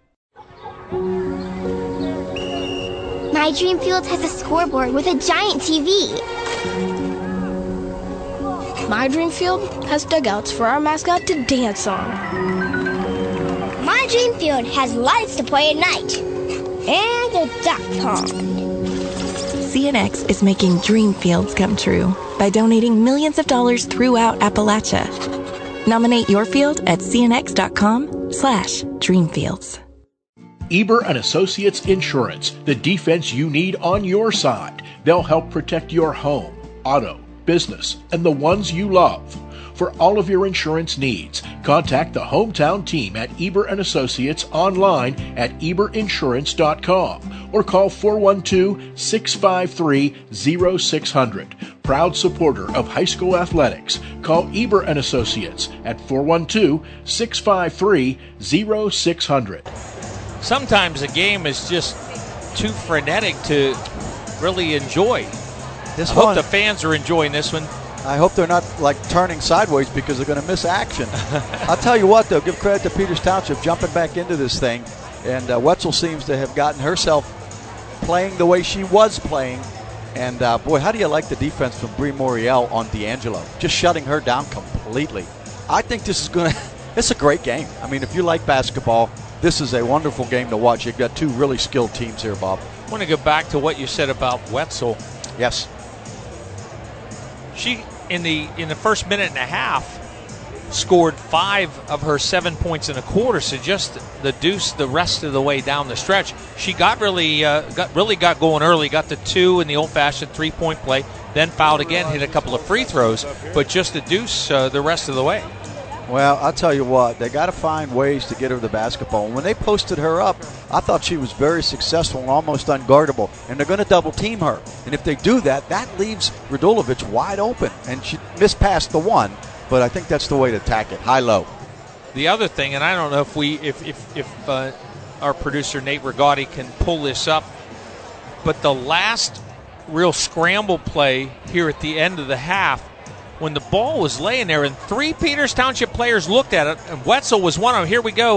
My dream field has a scoreboard with a giant TV. My dream field has dugouts for our mascot to dance on. My dream field has lights to play at night. And a duck pond. CNX is making dream fields come true by donating millions of dollars throughout Appalachia. Nominate your field at cnx.com/dreamfields. Eber and Associates Insurance, the defense you need on your side. They'll help protect your home, auto, business, and the ones you love. For all of your insurance needs, contact the hometown team at Eber and Associates online at eberinsurance.com or call 412-653-0600. Proud supporter of high school athletics. Call Eber and Associates at 412-653-0600. Sometimes a game is just too frenetic to really enjoy. I hope the fans are enjoying this one. I hope they're not turning sideways because they're going to miss action. I'll tell you what, though, give credit to Peters Township jumping back into this thing. And Wetzel seems to have gotten herself playing the way she was playing. And, boy, how do you like the defense from Bree Morial on D'Angelo? Just shutting her down completely. I think this is it's a great game. I mean, if you like basketball, this is a wonderful game to watch. You've got 2 really skilled teams here, Bob. I want to go back to what you said about Wetzel. Yes. She, in the first minute and a half, scored 5 of her 7 points in a quarter, so just the deuce the rest of the way down the stretch. She got really got going early, got the 2 in the old-fashioned 3-point play, then fouled again, hit a couple of free throws, but just the deuce the rest of the way. Well, I'll tell you what, they got to find ways to get her the basketball. And when they posted her up, I thought she was very successful and almost unguardable. And they're going to double team her. And if they do that, that leaves Radulovic wide open. And she missed past the 1, but I think that's the way to attack it, high-low. The other thing, and I don't know if our producer Nate Rigotti can pull this up, but the last real scramble play here at the end of the half, when the ball was laying there and 3 Peters Township players looked at it, and Wetzel was one of them. Here we go.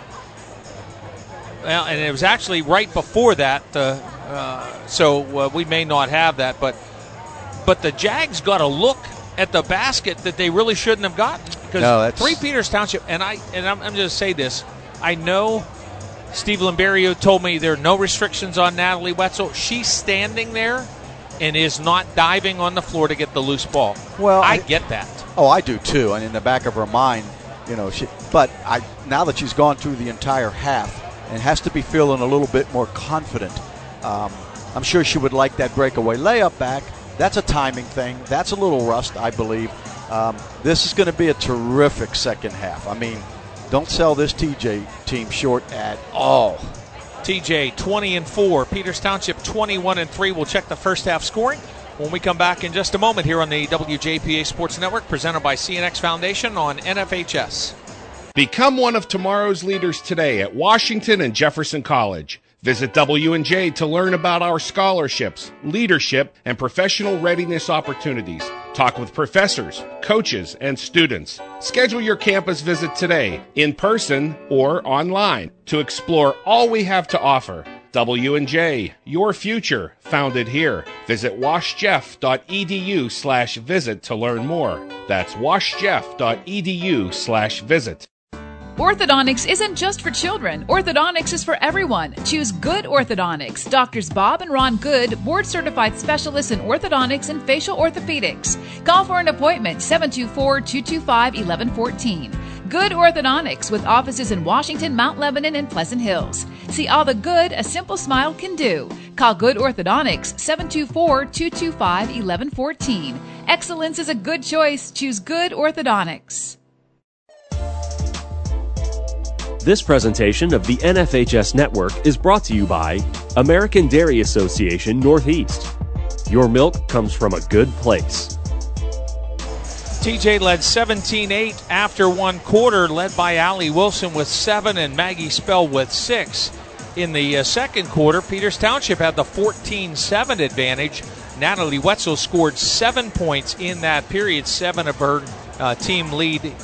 Well, and it was actually right before that, so we may not have that, but the Jags got a look at the basket that they really shouldn't have gotten, because 3 Peters Township, and I'm going to say this, I know Steve Lamberio told me there are no restrictions on Natalie Wetzel. She's standing there and is not diving on the floor to get the loose ball. Well, I get that. Oh, I do too. And in the back of her mind, now that she's gone through the entire half and has to be feeling a little bit more confident, I'm sure she would like that breakaway layup back. That's a timing thing. That's a little rust, I believe. This is going to be a terrific second half. I mean, don't sell this TJ team short at all. TJ 20-4, Peters Township 21-3. We'll check the first half scoring when we come back in just a moment here on the WJPA Sports Network, presented by CNX Foundation on NFHS. Become one of tomorrow's leaders today at Washington and Jefferson College. Visit W&J to learn about our scholarships, leadership, and professional readiness opportunities. Talk with professors, coaches, and students. Schedule your campus visit today, in person or online, to explore all we have to offer. W&J, your future, founded here. Visit washjeff.edu/visit to learn more. That's washjeff.edu/visit. Orthodontics isn't just for children. Orthodontics is for everyone. Choose Good Orthodontics. Doctors Bob and Ron Good, board-certified specialists in orthodontics and facial orthopedics. Call for an appointment, 724-225-1114. Good Orthodontics, with offices in Washington, Mount Lebanon, and Pleasant Hills. See all the good a simple smile can do. Call Good Orthodontics, 724-225-1114. Excellence is a good choice. Choose Good Orthodontics. This presentation of the NFHS Network is brought to you by American Dairy Association Northeast. Your milk comes from a good place. TJ led 17-8 after one quarter, led by Allie Wilson with 7 and Maggie Spell with 6. In the second quarter, Peters Township had the 14-7 advantage. Natalie Wetzel scored 7 points in that period, 7 of her team lead,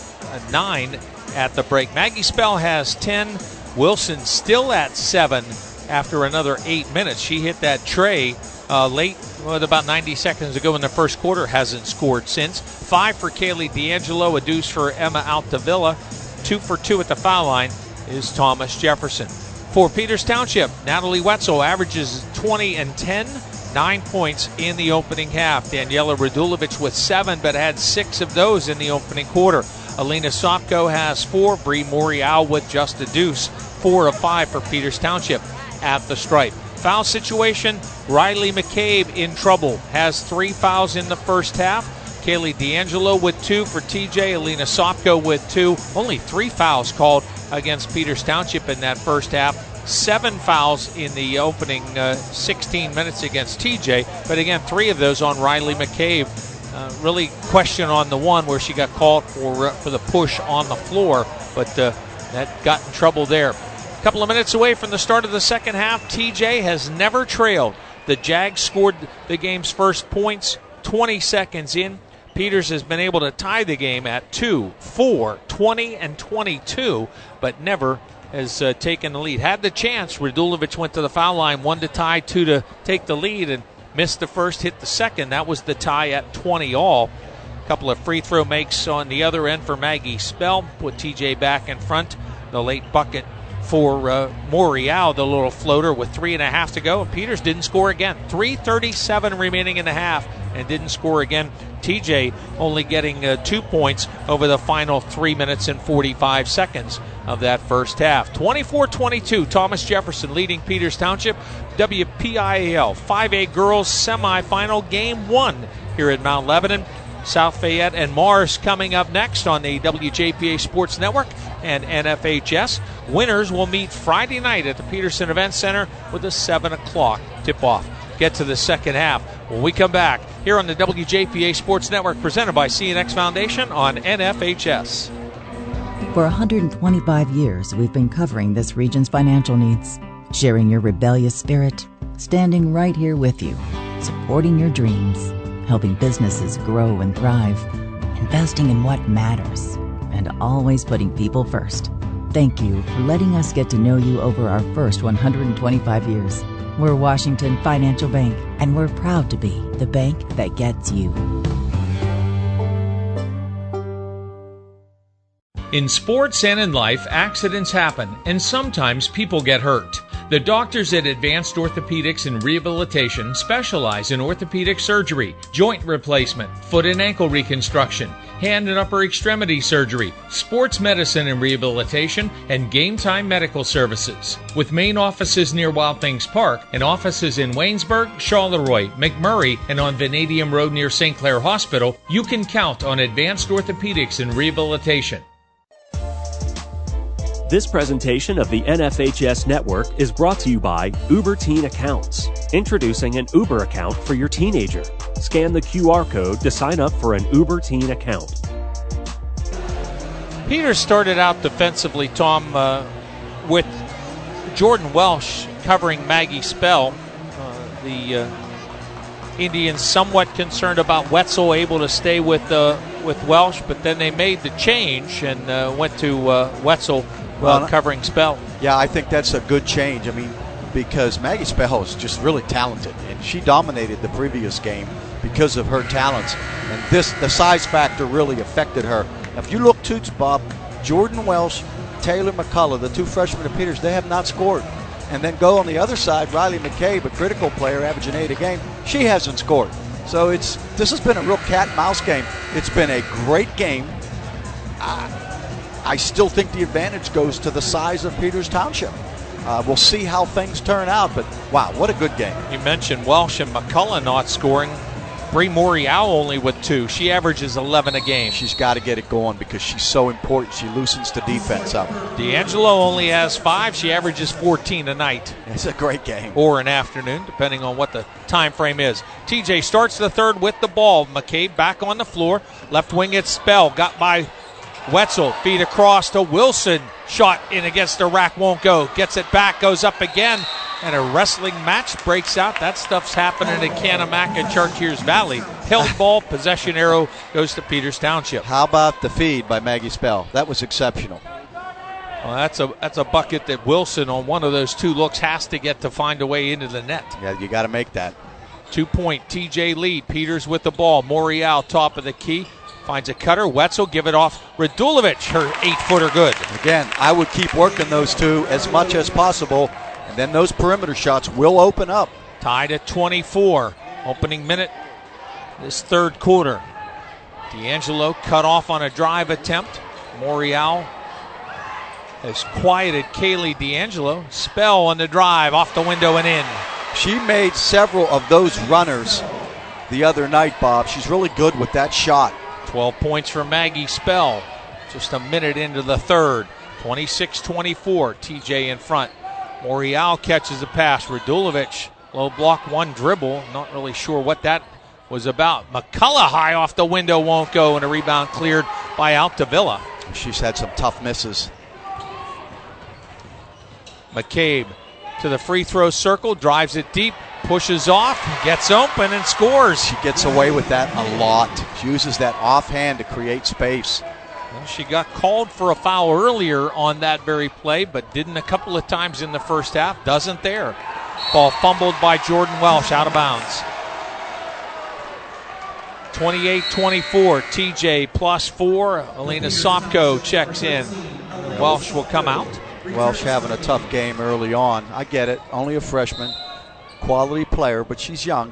9 at the break. Maggie Spell has 10. Wilson still at 7 after another 8 minutes. She hit that tray late, about 90 seconds ago in the first quarter, hasn't scored since. 5 for Kaylee D'Angelo, a deuce for Emma Altavilla. 2 for 2 at the foul line is Thomas Jefferson. For Peters Township, Natalie Wetzel averages 20 and 10, 9 points in the opening half. Daniela Radulovic with 7, but had 6 of those in the opening quarter. Alina Sopko has 4. Bree Morial with just a deuce. 4 of 5 for Peters Township at the stripe. Foul situation, Riley McCabe in trouble. Has 3 fouls in the first half. Kaylee D'Angelo with 2 for TJ. Alina Sopko with 2. Only 3 fouls called against Peters Township in that first half. 7 fouls in the opening 16 minutes against TJ. But again, 3 of those on Riley McCabe. Really question on the one where she got called for the push on the floor, but that got in trouble there. A couple of minutes away from the start of the second half, TJ has never trailed. The Jags scored the game's first points 20 seconds in. Peters has been able to tie the game at 2, 4, 20, and 22, but never has taken the lead. Had the chance. Radulovic went to the foul line, 1 to tie, 2 to take the lead, and missed the first, hit the second. That was the tie at 20 all. A couple of free throw makes on the other end for Maggie Spell. Put TJ back in front. The late bucket for Morial, the little floater, with 3.5 to go. And Peters didn't score again. 3:37 remaining in the half and didn't score again. TJ only getting 2 points over the final 3 minutes and 45 seconds of that first half. 24-22, Thomas Jefferson leading Peters Township. WPIAL 5A Girls Semifinal Game 1 here at Mount Lebanon. South Fayette and Mars coming up next on the WJPA Sports Network and NFHS. Winners will meet Friday night at the Peterson Event Center with a 7 o'clock tip-off. Get to the second half when we come back here on the WJPA Sports Network, presented by CNX Foundation on NFHS. For 125 years, we've been covering this region's financial needs, sharing your rebellious spirit, standing right here with you, supporting your dreams, helping businesses grow and thrive, investing in what matters, and always putting people first. Thank you for letting us get to know you over our first 125 years. We're Washington Financial Bank, and we're proud to be the bank that gets you. In sports and in life, accidents happen, and sometimes people get hurt. The doctors at Advanced Orthopedics and Rehabilitation specialize in orthopedic surgery, joint replacement, foot and ankle reconstruction, hand and upper extremity surgery, sports medicine and rehabilitation, and game time medical services. With main offices near Wild Things Park and offices in Waynesburg, Charleroi, McMurray, and on Vanadium Road near St. Clair Hospital, you can count on Advanced Orthopedics and Rehabilitation. This presentation of the NFHS Network is brought to you by Uber Teen Accounts. Introducing an Uber account for your teenager. Scan the QR code to sign up for an Uber Teen account. Peters started out defensively, Tom, with Jordan Welsh covering Maggie Spell. The Indians somewhat concerned about Wetzel able to stay with Welsh, but then they made the change and went to Wetzel covering Spell. Yeah, I think that's a good change. I mean, because Maggie Spell is just really talented, and she dominated the previous game because of her talents. And the size factor really affected her. Now, if you look, Toots, Bob, Jordan Welsh, Taylor McCullough, the two freshmen of Peters, they have not scored. And then go on the other side, Riley McCabe, a critical player, averaging 8 a game. She hasn't scored. So this has been a real cat-and-mouse game. It's been a great game. I still think the advantage goes to the size of Peters Township. We'll see how things turn out, but wow, what a good game. You mentioned Welsh and McCullough not scoring. Bree Morial only with 2. She averages 11 a game. She's got to get it going because she's so important. She loosens the defense up. D'Angelo only has 5. She averages 14 a night. It's a great game. Or an afternoon, depending on what the time frame is. TJ starts the third with the ball. McCabe back on the floor. Left wing at Spell. Got by Wetzel. Feed across to Wilson. Shot in against the rack. Won't go. Gets it back. Goes up again. And a wrestling match breaks out. That stuff's happening in Kanamaca, Chartiers Valley. Held ball, possession arrow goes to Peters Township. How about the feed by Maggie Spell? That was exceptional. Well, that's a bucket that Wilson on one of those 2 looks has to get to find a way into the net. Yeah, you got to make that. 2-point TJ lead. Peters with the ball. Morial top of the key. Finds a cutter. Wetzel give it off. Radulovic, her 8-footer good. Again, I would keep working those 2 as much as possible. And then those perimeter shots will open up. Tied at 24. Opening minute this third quarter. D'Angelo cut off on a drive attempt. Morial has quieted Kaylee D'Angelo. Spell on the drive, off the window and in. She made several of those runners the other night, Bob. She's really good with that shot. 12 points for Maggie Spell. Just a minute into the third. 26-24. TJ in front. Morial catches a pass. Radulovic, low block, 1 dribble. Not really sure what that was about. McCullough high off the window, won't go, and a rebound cleared by Altavilla. She's had some tough misses. McCabe to the free throw circle, drives it deep, pushes off, gets open, and scores. She gets away with that a lot. She uses that offhand to create space. Well, she got called for a foul earlier on that very play, but didn't a couple of times in the first half. Doesn't there. Ball fumbled by Jordan Welsh, out of bounds. 28-24, TJ plus 4. Alina Sopko checks in. Welsh will come out. Welsh having a tough game early on. I get it. Only a freshman. Quality player, but she's young.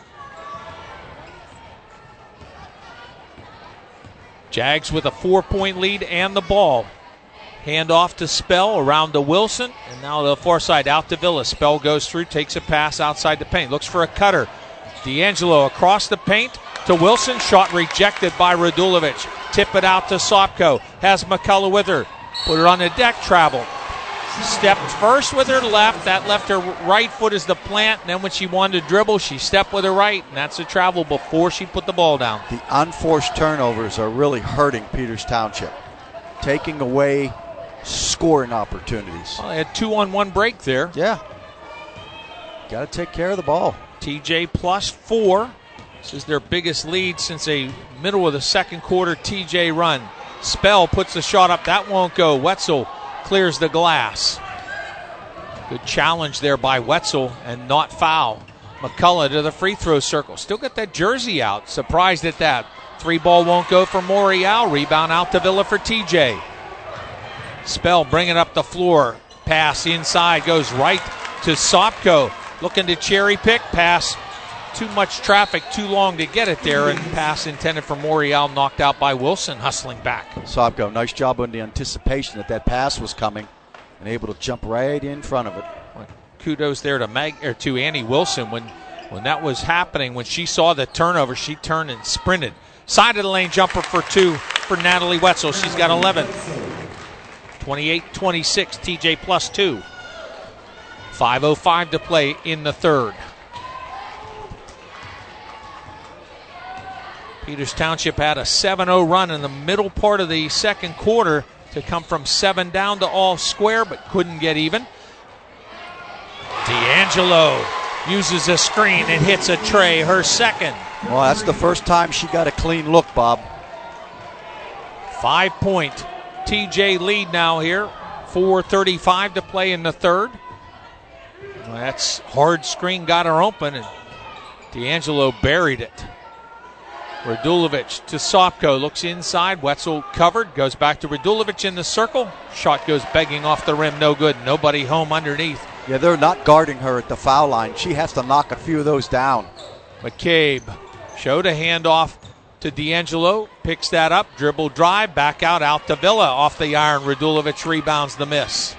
Jags with a 4-point lead and the ball. Hand off to Spell, around to Wilson, and now to the far side, out to Villa. Spell goes through, takes a pass outside the paint, looks for a cutter. D'Angelo across the paint to Wilson, shot rejected by Radulovic. Tip it out to Sopko, has McCullough with her. Put it on the deck, traveled. Stepped first with her left, that left her right foot as the plant, and then when she wanted to dribble, she stepped with her right, and that's a travel before she put the ball down. The unforced turnovers are really hurting Peters Township, taking away scoring opportunities. Well, they had 2-on-1 break there. Yeah. Got to take care of the ball. TJ plus 4. This is their biggest lead since a middle of the second quarter TJ run. Spell puts the shot up. That won't go. Wetzel clears the glass. Good challenge there by Wetzel and not foul. McCullough to the free throw circle. Still got that jersey out. Surprised at that. 3-ball won't go for Morial. Rebound out to Villa for TJ. Spell bringing up the floor. Pass inside. Goes right to Sopko. Looking to cherry pick. Pass. Too much traffic. Too long to get it there. And pass intended for Morial. Knocked out by Wilson. Hustling back. Sopko, nice job on the anticipation that pass was coming. And able to jump right in front of it. Kudos there to Annie Wilson. When that was happening, when she saw the turnover, she turned and sprinted. Side of the lane jumper for 2 for Natalie Wetzel. She's got 11. 28-26, TJ +2. 5:05 to play in the third. Peters Township had a 7-0 run in the middle part of the second quarter to come from 7 down to all square, but couldn't get even. D'Angelo uses a screen and hits a tray, her second. Well, that's the first time she got a clean look, Bob. 5-point TJ lead now here. 4:35 to play in the third. Well, that's hard screen, got her open, and D'Angelo buried it. Radulovic to Sopko, looks inside. Wetzel covered, goes back to Radulovic in the circle. Shot goes begging off the rim, no good. Nobody home underneath. Yeah, they're not guarding her at the foul line. She has to knock a few of those down. McCabe showed a handoff to D'Angelo, picks that up, dribble drive, back out to Villa off the iron. Radulovic rebounds the miss.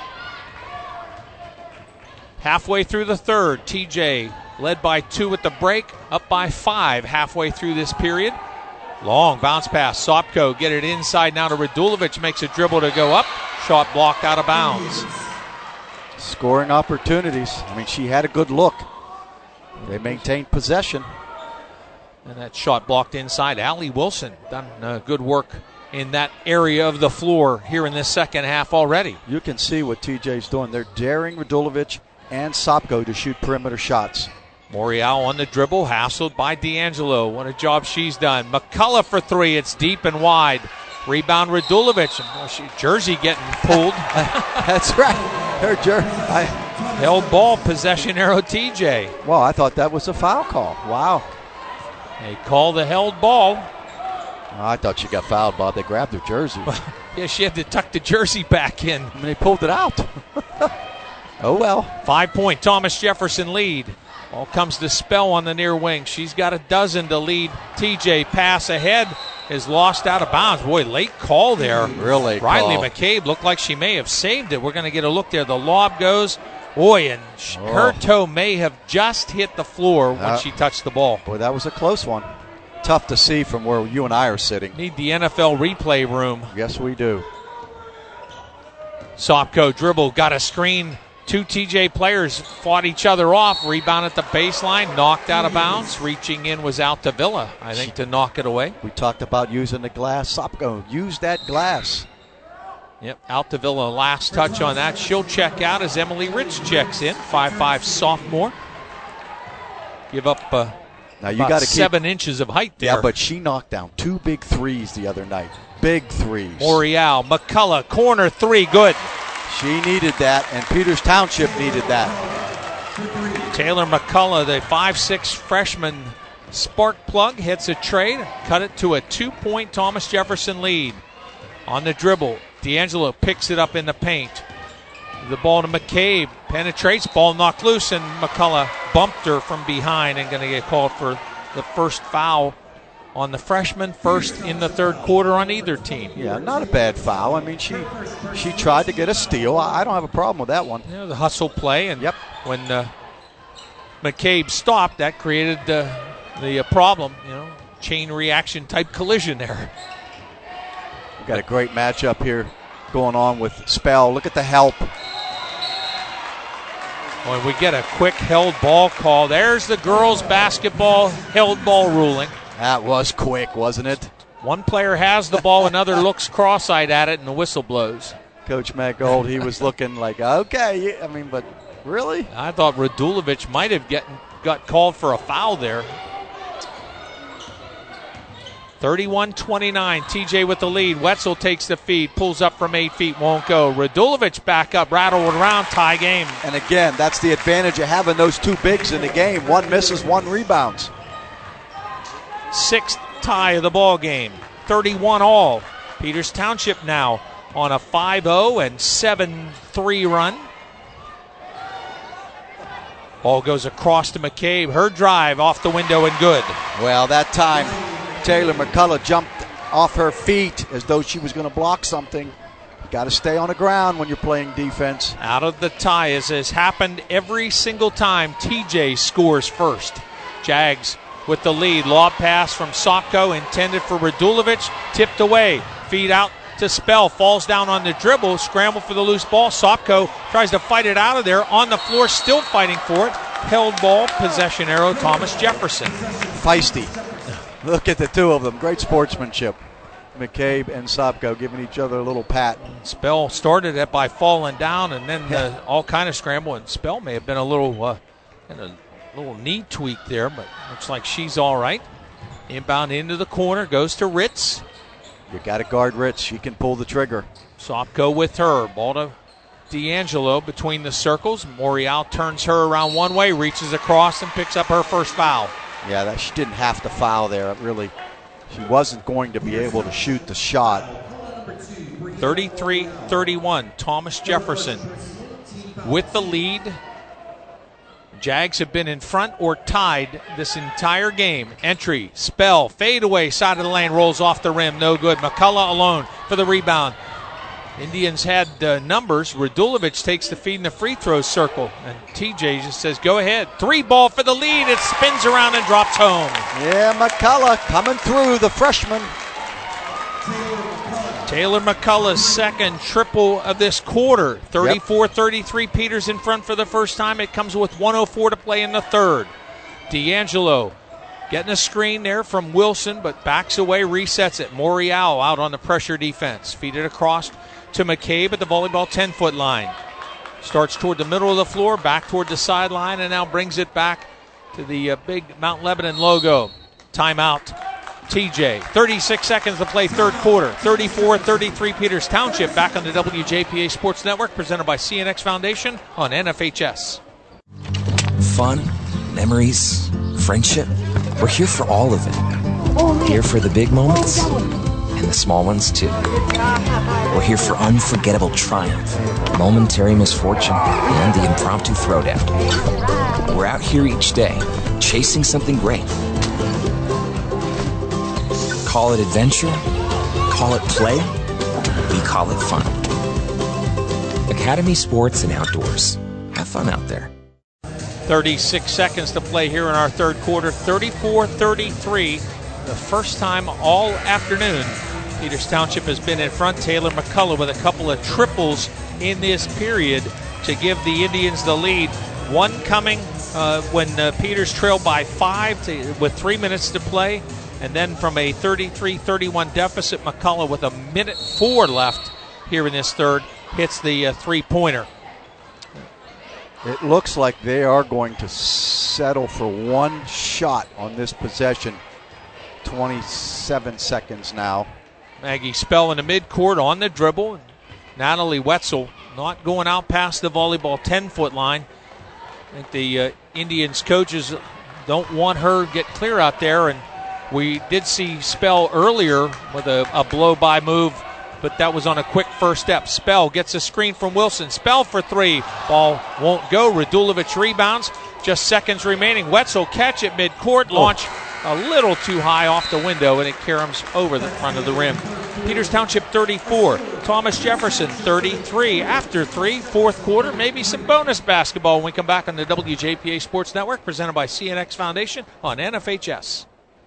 Halfway through the third, TJ led by 2 at the break, up by 5 halfway through this period. Long bounce pass, Sopko get it inside now to Radulovic, makes a dribble to go up, shot blocked out of bounds. Scoring opportunities. I mean, she had a good look. They maintained possession. And that shot blocked inside. Allie Wilson done good work in that area of the floor here in this second half already. You can see what TJ's doing. They're daring Radulovic and Sopko to shoot perimeter shots. Morial on the dribble, hassled by D'Angelo. What a job she's done. McCullough for 3. It's deep and wide. Rebound Radulovic. Jersey getting pulled. That's right. Her jersey. Held ball, possession arrow TJ. Well, I thought that was a foul call. Wow. They call the held ball. I thought she got fouled, Bob. They grabbed her jersey. Yeah, she had to tuck the jersey back in. And they pulled it out. Oh, well. 5-point Thomas Jefferson lead. All comes to Spell on the near wing. She's got a dozen to lead TJ. Pass ahead is lost out of bounds. Boy, late call there. Real late Riley call. McCabe looked like she may have saved it. We're going to get a look there. The lob goes. Boy, and her toe may have just hit the floor when she touched the ball. Boy, that was a close one. Tough to see from where you and I are sitting. Need the NFL replay room. Yes, we do. Sopko dribble, got a screen. 2 TJ players fought each other off. Rebound at the baseline, knocked out of bounds. Reaching in was out to Villa, I think, to knock it away. We talked about using the glass. Sopko, use that glass. Yep, out to Villa, last touch on that. She'll check out as Emily Rich checks in, 5'5" sophomore. Give up now you got 7 inches of height there. Yeah, but she knocked down 2 big threes the other night. Big threes. Morial, McCullough, corner 3, good. She needed that, and Peters Township needed that. Taylor McCullough, the 5'6" freshman spark plug, hits a trade, cut it to a 2-point Thomas Jefferson lead. On the dribble, D'Angelo picks it up in the paint. The ball to McCabe, penetrates, ball knocked loose, and McCullough bumped her from behind and going to get called for the first foul on the freshman, first in the third quarter on either team. Yeah, not a bad foul. I mean, she tried to get a steal. I don't have a problem with that one. The hustle play, and when McCabe stopped, that created the problem, chain reaction type collision there. We've got a great matchup here going on with Spell. Look at the help. When we get a quick held ball call, there's the girls' basketball held ball ruling. That was quick, wasn't it? One player has the ball, another looks cross-eyed at it, and the whistle blows. Coach Matt Gold, he was looking like, okay, I mean, but really? I thought Radulovic might have got called for a foul there. 31-29, TJ with the lead. Wetzel takes the feed, pulls up from 8 feet, won't go. Radulovic back up, rattled around, tie game. And again, that's the advantage of having those 2 bigs in the game. One misses, one rebounds. 6th tie of the ball game. 31 all. Peters Township now on a 5-0 and 7-3 run. Ball goes across to McCabe. Her drive off the window and good. Well, that time Taylor McCullough jumped off her feet as though she was going to block something. You got to stay on the ground when you're playing defense. Out of the tie, as has happened every single time, TJ scores first. Jags with the lead. Lob pass from Sopko intended for Radulovic. Tipped away. Feed out to Spell. Falls down on the dribble. Scramble for the loose ball. Sopko tries to fight it out of there. On the floor, still fighting for it. Held ball, possession arrow, Thomas Jefferson. Feisty. Look at the two of them. Great sportsmanship. McCabe and Sopko giving each other a little pat. Spell started it by falling down, and then all kind of scramble. And Spell may have been a little knee tweak there, but looks like she's all right. Inbound into the corner, goes to Ritz. You got to guard Ritz. She can pull the trigger. Sopko with her. Ball to D'Angelo between the circles. Morial turns her around one way, reaches across, and picks up her first foul. Yeah, she didn't have to foul there. Really, she wasn't going to be able to shoot the shot. 33-31, Thomas Jefferson with the lead. Jags have been in front or tied this entire game. Entry, Spell, fade away, side of the lane, rolls off the rim, no good. McCullough alone for the rebound. Indians had numbers. Radulovic takes the feed in the free throw circle, and TJ just says, go ahead. 3 ball for the lead. It spins around and drops home. Yeah, McCullough coming through, the freshman. Taylor McCullough's second triple of this quarter. 34-33, Peters in front for the first time. It comes with 1:04 to play in the third. D'Angelo getting a screen there from Wilson, but backs away, resets it. Morial out on the pressure defense. Feed it across to McCabe at the volleyball 10-foot line. Starts toward the middle of the floor, back toward the sideline, and now brings it back to the big Mount Lebanon logo. Timeout. TJ, 36 seconds to play third quarter. 34-33 Peters Township back on the WJPA Sports Network, presented by CNX Foundation on NFHS. Fun, memories, friendship. We're here for all of it. Here for the big moments and the small ones too. We're here for unforgettable triumph, momentary misfortune, and the impromptu throwdown. We're out here each day, chasing something great. Call it adventure, call it play, we call it fun. Academy Sports and Outdoors. Have fun out there. 36 seconds to play here in our third quarter. 34-33, the first time all afternoon Peters Township has been in front. Taylor McCullough with a couple of triples in this period to give the Indians the lead. One coming when Peters trailed by 5 with 3 minutes to play. And then from a 33-31 deficit, McCullough with 1:04 left here in this third hits the three-pointer. It looks like they are going to settle for one shot on this possession. 27 seconds now. Maggie Spell in the midcourt on the dribble. Natalie Wetzel not going out past the volleyball 10-foot line. I think the Indians coaches don't want her to get clear out there, and we did see Spell earlier with a blow-by move, but that was on a quick first step. Spell gets a screen from Wilson. Spell for 3. Ball won't go. Radulovic rebounds. Just seconds remaining. Wetzel catch at midcourt. Launch a little too high off the window, and it caroms over the front of the rim. Peters Township 34. Thomas Jefferson 33. After 3, fourth quarter, maybe some bonus basketball when we come back on the WJPA Sports Network, presented by CNX Foundation on NFHS.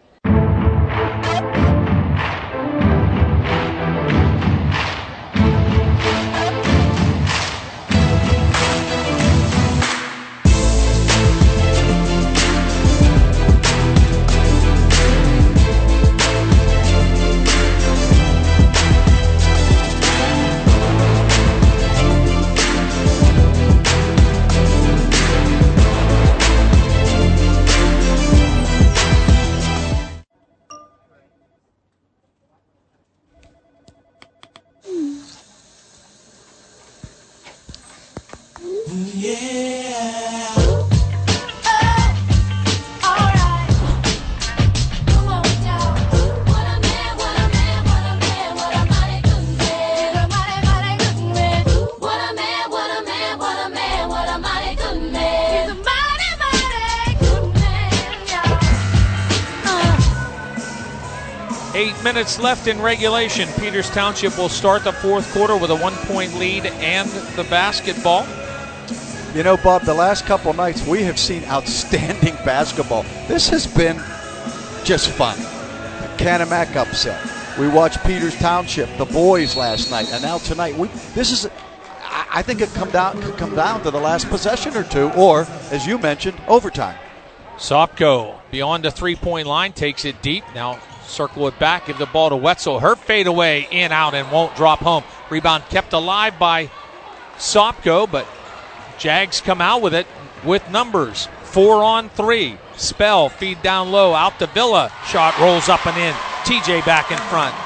Minutes left in regulation. Peters Township will start the fourth quarter with a 1-point lead and the basketball. You know, Bob, the last couple nights we have seen outstanding basketball. This has been just fun. The Canemak upset. We watched Peters Township, the boys last night, and now tonight. I think it could come down to the last possession or two, or, as you mentioned, overtime. Sopko beyond the three-point line, takes it deep. Now circle it back, give the ball to Wetzel. Her fadeaway in, out, and won't drop home. Rebound kept alive by Sopko, but Jags come out with it with numbers. 4-on-3. Spell, feed down low, out to Villa. Shot rolls up and in. TJ back in front.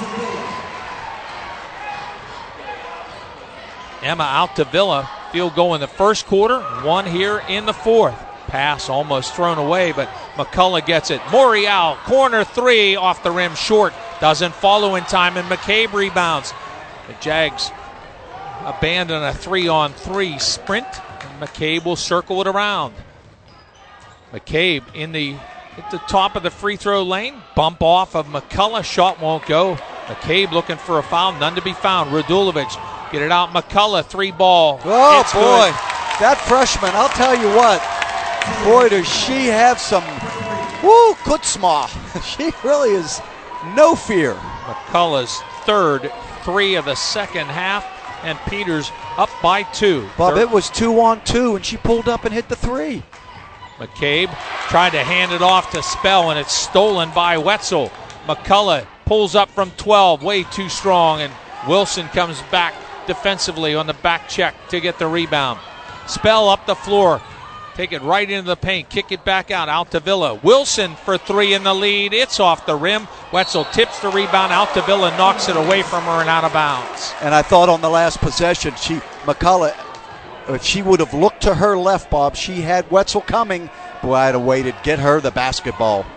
Emma out to Villa. Field goal in the first quarter, one here in the fourth. Pass almost thrown away, but McCullough gets it. Morial, corner three, off the rim, short. Doesn't follow in time, and McCabe rebounds. The Jags abandon a 3-on-3 sprint. And McCabe will circle it around. McCabe at the top of the free throw lane. Bump off of McCullough. Shot won't go. McCabe looking for a foul. None to be found. Radulovic get it out. McCullough, 3-ball. Oh, it's boy. Good. That freshman, I'll tell you what. Boy, does she have some chutzpah. She really is no fear. McCullough's third three of the second half, and Peters up by 2. Bob, it was 2-on-2, and she pulled up and hit the three. McCabe tried to hand it off to Spell, and it's stolen by Wetzel. McCullough pulls up from 12, way too strong, and Wilson comes back defensively on the back check to get the rebound. Spell up the floor. Take it right into the paint. Kick it back out to Villa. Wilson for 3 in the lead. It's off the rim. Wetzel tips the rebound out to Villa, knocks it away from her and out of bounds. And I thought on the last possession, McCullough, if she would have looked to her left, Bob, she had Wetzel coming. Boy, I'd have waited. Get her the basketball.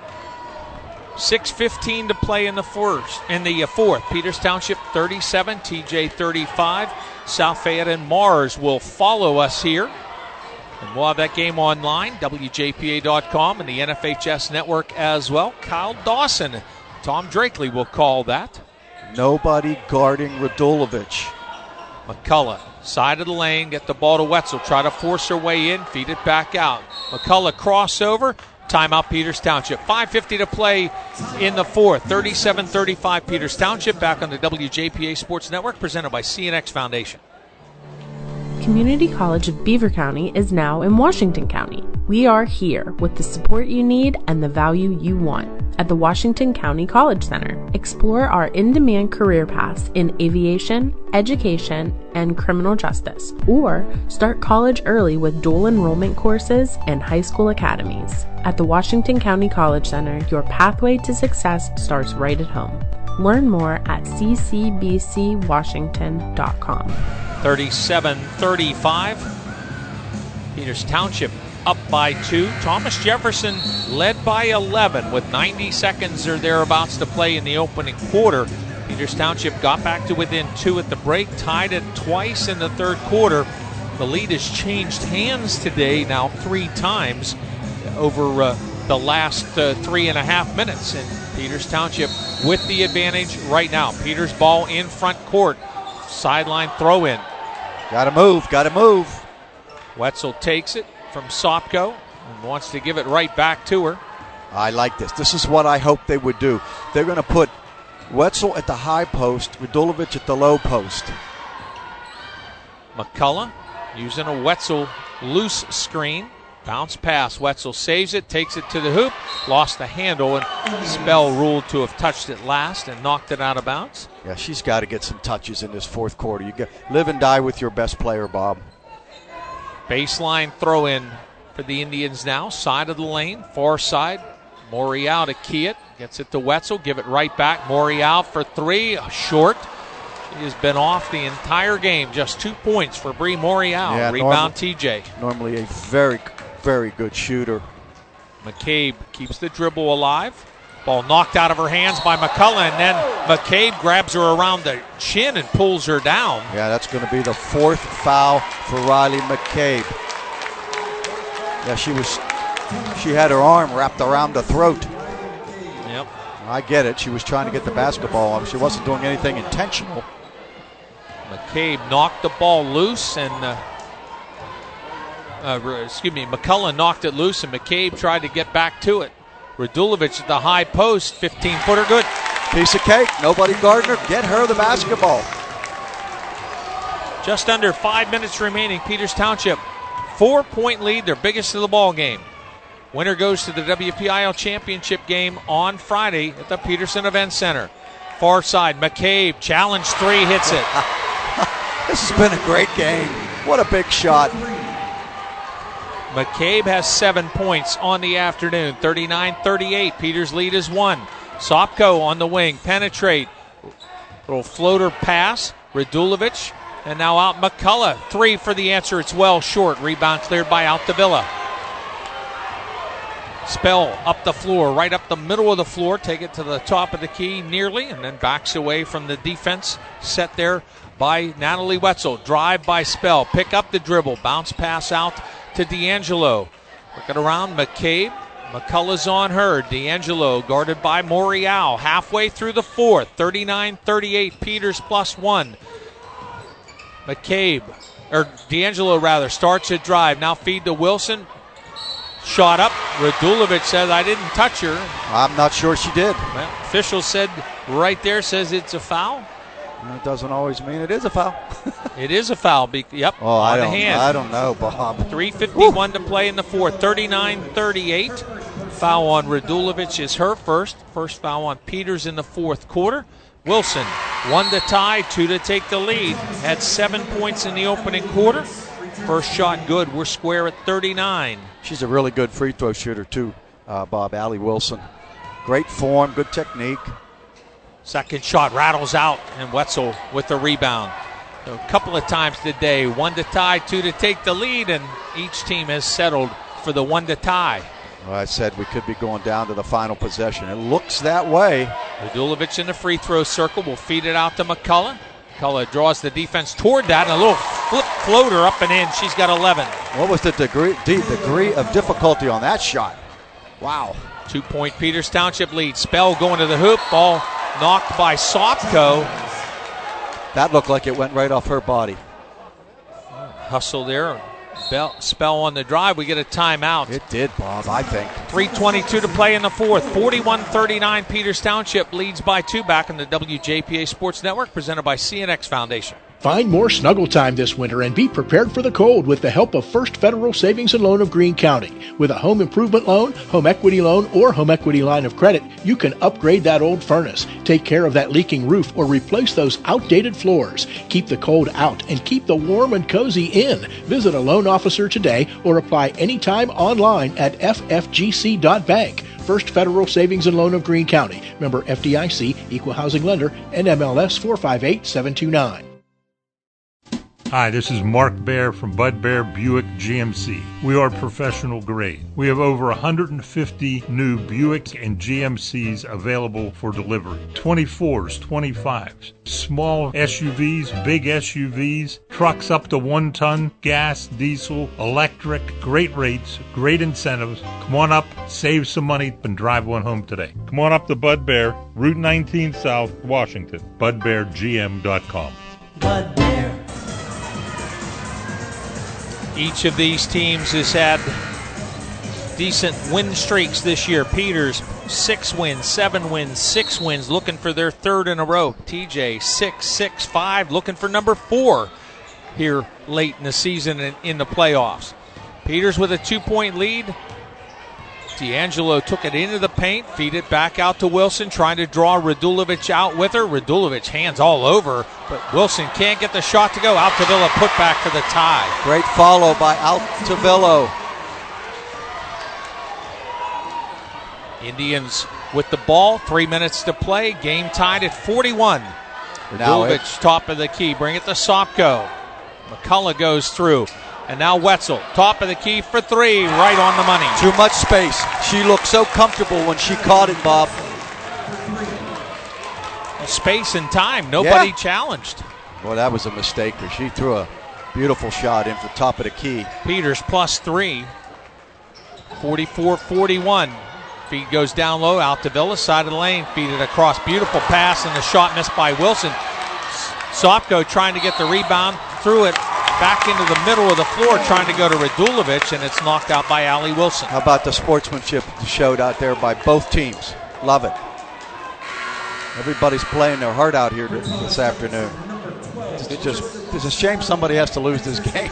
6:15 to play in the fourth. Peters Township 37, TJ 35. South Fayette and Mars will follow us here. And we'll have that game online, WJPA.com and the NFHS network as well. Kyle Dawson, Tom Drakely will call that. Nobody guarding Radulovic. McCullough, side of the lane, get the ball to Wetzel. Try to force her way in, feed it back out. McCullough crossover. Timeout Peters Township. 5:50 to play in the fourth. 37-35 Peters Township. Back on the WJPA Sports Network, presented by CNX Foundation. Community College of Beaver County is now in Washington County. We are here with the support you need and the value you want at the Washington County College Center. Explore our in-demand career paths in aviation, education, and criminal justice, or start college early with dual enrollment courses and high school academies. At the Washington County College Center, your pathway to success starts right at home. Learn more at ccbcwashington.com. 37-35. Peters Township up by 2. Thomas Jefferson led by 11 with 90 seconds or thereabouts to play in the opening quarter. Peters Township got back to within 2 at the break, tied it twice in the third quarter. The lead has changed hands today now 3 times over the last 3.5 minutes. And Peters Township with the advantage right now. Peters ball in front court. Sideline throw in. Gotta move. Wetzel takes it from Sopko and wants to give it right back to her. I like this. This is what I hoped they would do. They're going to put Wetzel at the high post, Radulovic at the low post. McCullough using a Wetzel loose screen. Bounce pass. Wetzel saves it, takes it to the hoop, lost the handle, and Spell ruled to have touched it last and knocked it out of bounds. Yeah, she's got to get some touches in this fourth quarter. You live and die with your best player, Bob. Baseline throw in for the Indians now. Side of the lane, far side. Morial to key it. Gets it to Wetzel. Give it right back. Morial for 3. Short. He has been off the entire game. Just 2 points for Bree Morial. Yeah, rebound TJ. Normally a very, very good shooter. McCabe keeps the dribble alive. Ball knocked out of her hands by McCullough, and then McCabe grabs her around the chin and pulls her down. Yeah, that's going to be the 4th foul for Riley McCabe. Yeah, she had her arm wrapped around the throat. Yep. I get it. She was trying to get the basketball. She wasn't doing anything intentional. McCabe knocked the ball loose, and McCullough knocked it loose, and McCabe tried to get back to it. Radulovic at the high post, 15-footer good. Piece of cake. Nobody Gardner. Get her the basketball. Just under 5 minutes remaining. Peters Township, 4-point lead, their biggest of the ball game. Winner goes to the WPIL championship game on Friday at the Peterson Event Center. Far side, McCabe, challenge three, hits it. This has been a great game. What a big shot. McCabe has 7 points on the afternoon, 39-38. Peters' lead is 1. Sopko on the wing, penetrate. Little floater pass, Radulovic, and now out McCullough. 3 for the answer, it's well short. Rebound cleared by Altavilla. Spell up the floor, right up the middle of the floor, take it to the top of the key nearly, and then backs away from the defense set there by Natalie Wetzel. Drive by Spell, pick up the dribble, bounce pass out to D'Angelo. Looking around, McCabe. McCullough's on her. D'Angelo guarded by Morial. Halfway through the fourth, 39-38, Peters +1. D'Angelo rather, starts a drive. Now feed to Wilson. Shot up. Radulovic says, I didn't touch her. I'm not sure she did. Well, official said right there, says it's a foul. It doesn't always mean it is a foul. It is a foul. Yep, on the hand. I don't know, Bob. 3:51 to play in the fourth. 39-38. Foul on Radulovic is her first. First foul on Peters in the fourth quarter. Wilson, 1 to tie, 2 to take the lead. Had 7 points in the opening quarter. First shot good. We're square at 39. She's a really good free throw shooter too, Bob. Allie Wilson. Great form, good technique. Second shot rattles out, and Wetzel with the rebound. So a couple of times today, 1 to tie, 2 to take the lead, and each team has settled for the 1 to tie. Well, I said we could be going down to the final possession. It looks that way. Radulovic in the free throw circle will feed it out to McCullough. McCullough draws the defense toward that, and a little flip floater up and in. She's got 11. What was the degree of difficulty on that shot? Wow. 2-point Peters Township lead. Spell going to the hoop. Ball knocked by Sopko. That looked like it went right off her body. Hustle there. Spell on the drive. We get a timeout. It did, Bob, I think. 3:22 to play in the fourth. 41-39. Peters Township leads by 2. Back in the WJPA Sports Network, presented by CNX Foundation. Find more snuggle time this winter and be prepared for the cold with the help of First Federal Savings and Loan of Greene County. With a home improvement loan, home equity loan, or home equity line of credit, you can upgrade that old furnace, take care of that leaking roof, or replace those outdated floors. Keep the cold out and keep the warm and cozy in. Visit a loan officer today or apply anytime online at ffgc.bank. First Federal Savings and Loan of Greene County. Member FDIC, Equal Housing Lender, NMLS 458729. Hi, this is Mark Baer from Bud Baer Buick GMC. We are professional grade. We have over 150 new Buicks and GMCs available for delivery. 24s, 25s, small SUVs, big SUVs, trucks up to 1 ton, gas, diesel, electric, great rates, great incentives. Come on up, save some money, and drive one home today. Come on up to Bud Baer, Route 19 South, Washington. BudBaerGM.com. Bud Baer. Each of these teams has had decent win streaks this year. Peters, 6 wins, 7 wins, 6 wins, looking for their third in a row. TJ, 6-6-5, looking for number 4 here late in the season and in the playoffs. Peters with a 2-point lead. D'Angelo took it into the paint, feed it back out to Wilson, trying to draw Radulovic out with her. Radulovic hands all over, but Wilson can't get the shot to go. Altavilla put back for the tie. Great follow by Altavilla. Indians with the ball, 3 minutes to play, game tied at 41. Radulovic, top of the key, bring it to Sopko. McCullough goes through. And now Wetzel, top of the key for 3, right on the money. Too much space. She looked so comfortable when she caught it, Bob. Space and time, nobody challenged. Well, that was a mistake. She threw a beautiful shot in the top of the key. Peters +3, 44-41. Feed goes down low, Altavilla, side of the lane, feed it across. Beautiful pass, and the shot missed by Wilson. Sopko trying to get the rebound, threw it back into the middle of the floor, trying to go to Radulovic, and it's knocked out by Allie Wilson. How about the sportsmanship showed out there by both teams? Love it. Everybody's playing their heart out here this afternoon. It's a shame somebody has to lose this game.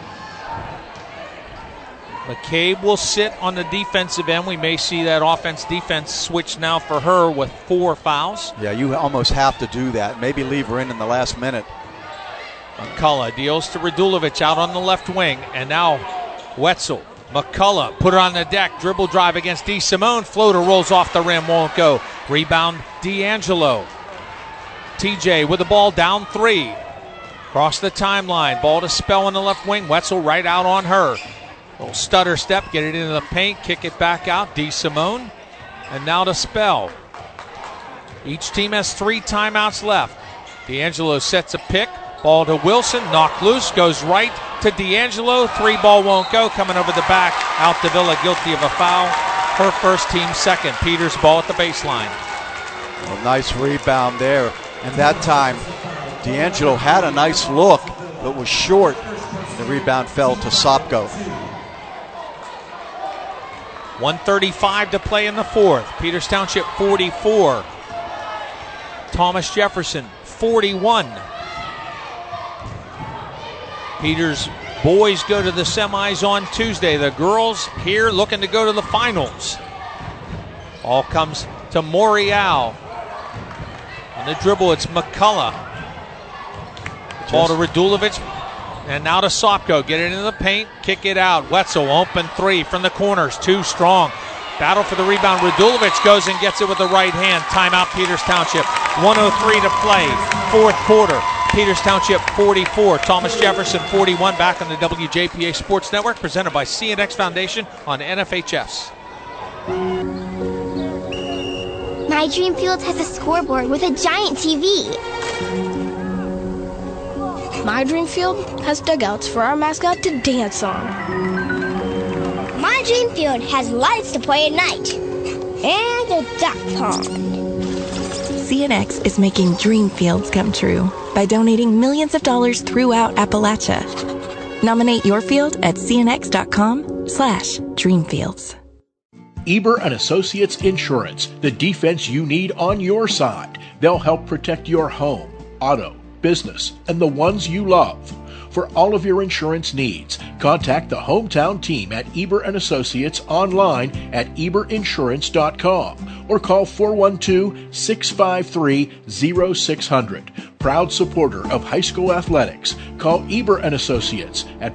McCabe will sit on the defensive end. We may see that offense-defense switch now for her with 4 fouls. Yeah, you almost have to do that. Maybe leave her in the last minute. McCullough deals to Radulovic out on the left wing. And now Wetzel. McCullough put her on the deck. Dribble drive against DeSimone. Floater rolls off the rim. Won't go. Rebound D'Angelo. TJ with the ball down 3. Across the timeline. Ball to Spell on the left wing. Wetzel right out on her. Little stutter step, get it into the paint, kick it back out. DeSimone. And now to Spell. Each team has 3 timeouts left. D'Angelo sets a pick. Ball to Wilson. Knocked loose. Goes right to D'Angelo. 3 ball won't go. Coming over the back. Altavilla guilty of a foul. Her first, team second. Peters ball at the baseline. A nice rebound there. And that time, D'Angelo had a nice look, but was short. The rebound fell to Sopko. 1:35 to play in the fourth. Peters Township 44. Thomas Jefferson 41. Peters boys go to the semis on Tuesday. The girls here looking to go to the finals. All comes to Morial. On the dribble, it's McCullough. Ball to Radulovic. And now to Sopko. Get it into the paint. Kick it out. Wetzel open 3 from the corners. Too strong. Battle for the rebound. Radulovic goes and gets it with the right hand. Timeout Peters Township. 1:03 to play. Fourth quarter. Peters Township 44. Thomas Jefferson 41. Back on the WJPA Sports Network. Presented by CNX Foundation on NFHS. My Dream Field has a scoreboard with a giant TV. My Dream Field has dugouts for our mascot to dance on. My Dream Field has lights to play at night. And a duck pond. CNX is making dream fields come true by donating millions of dollars throughout Appalachia. Nominate your field at cnx.com/dreamfields. Eber and Associates Insurance, the defense you need on your side. They'll help protect your home, auto, business, and the ones you love. For all of your insurance needs, contact the hometown team at Eber and Associates online at eberinsurance.com or call 412-653-0600. Proud supporter of high school athletics. Call Eber and Associates at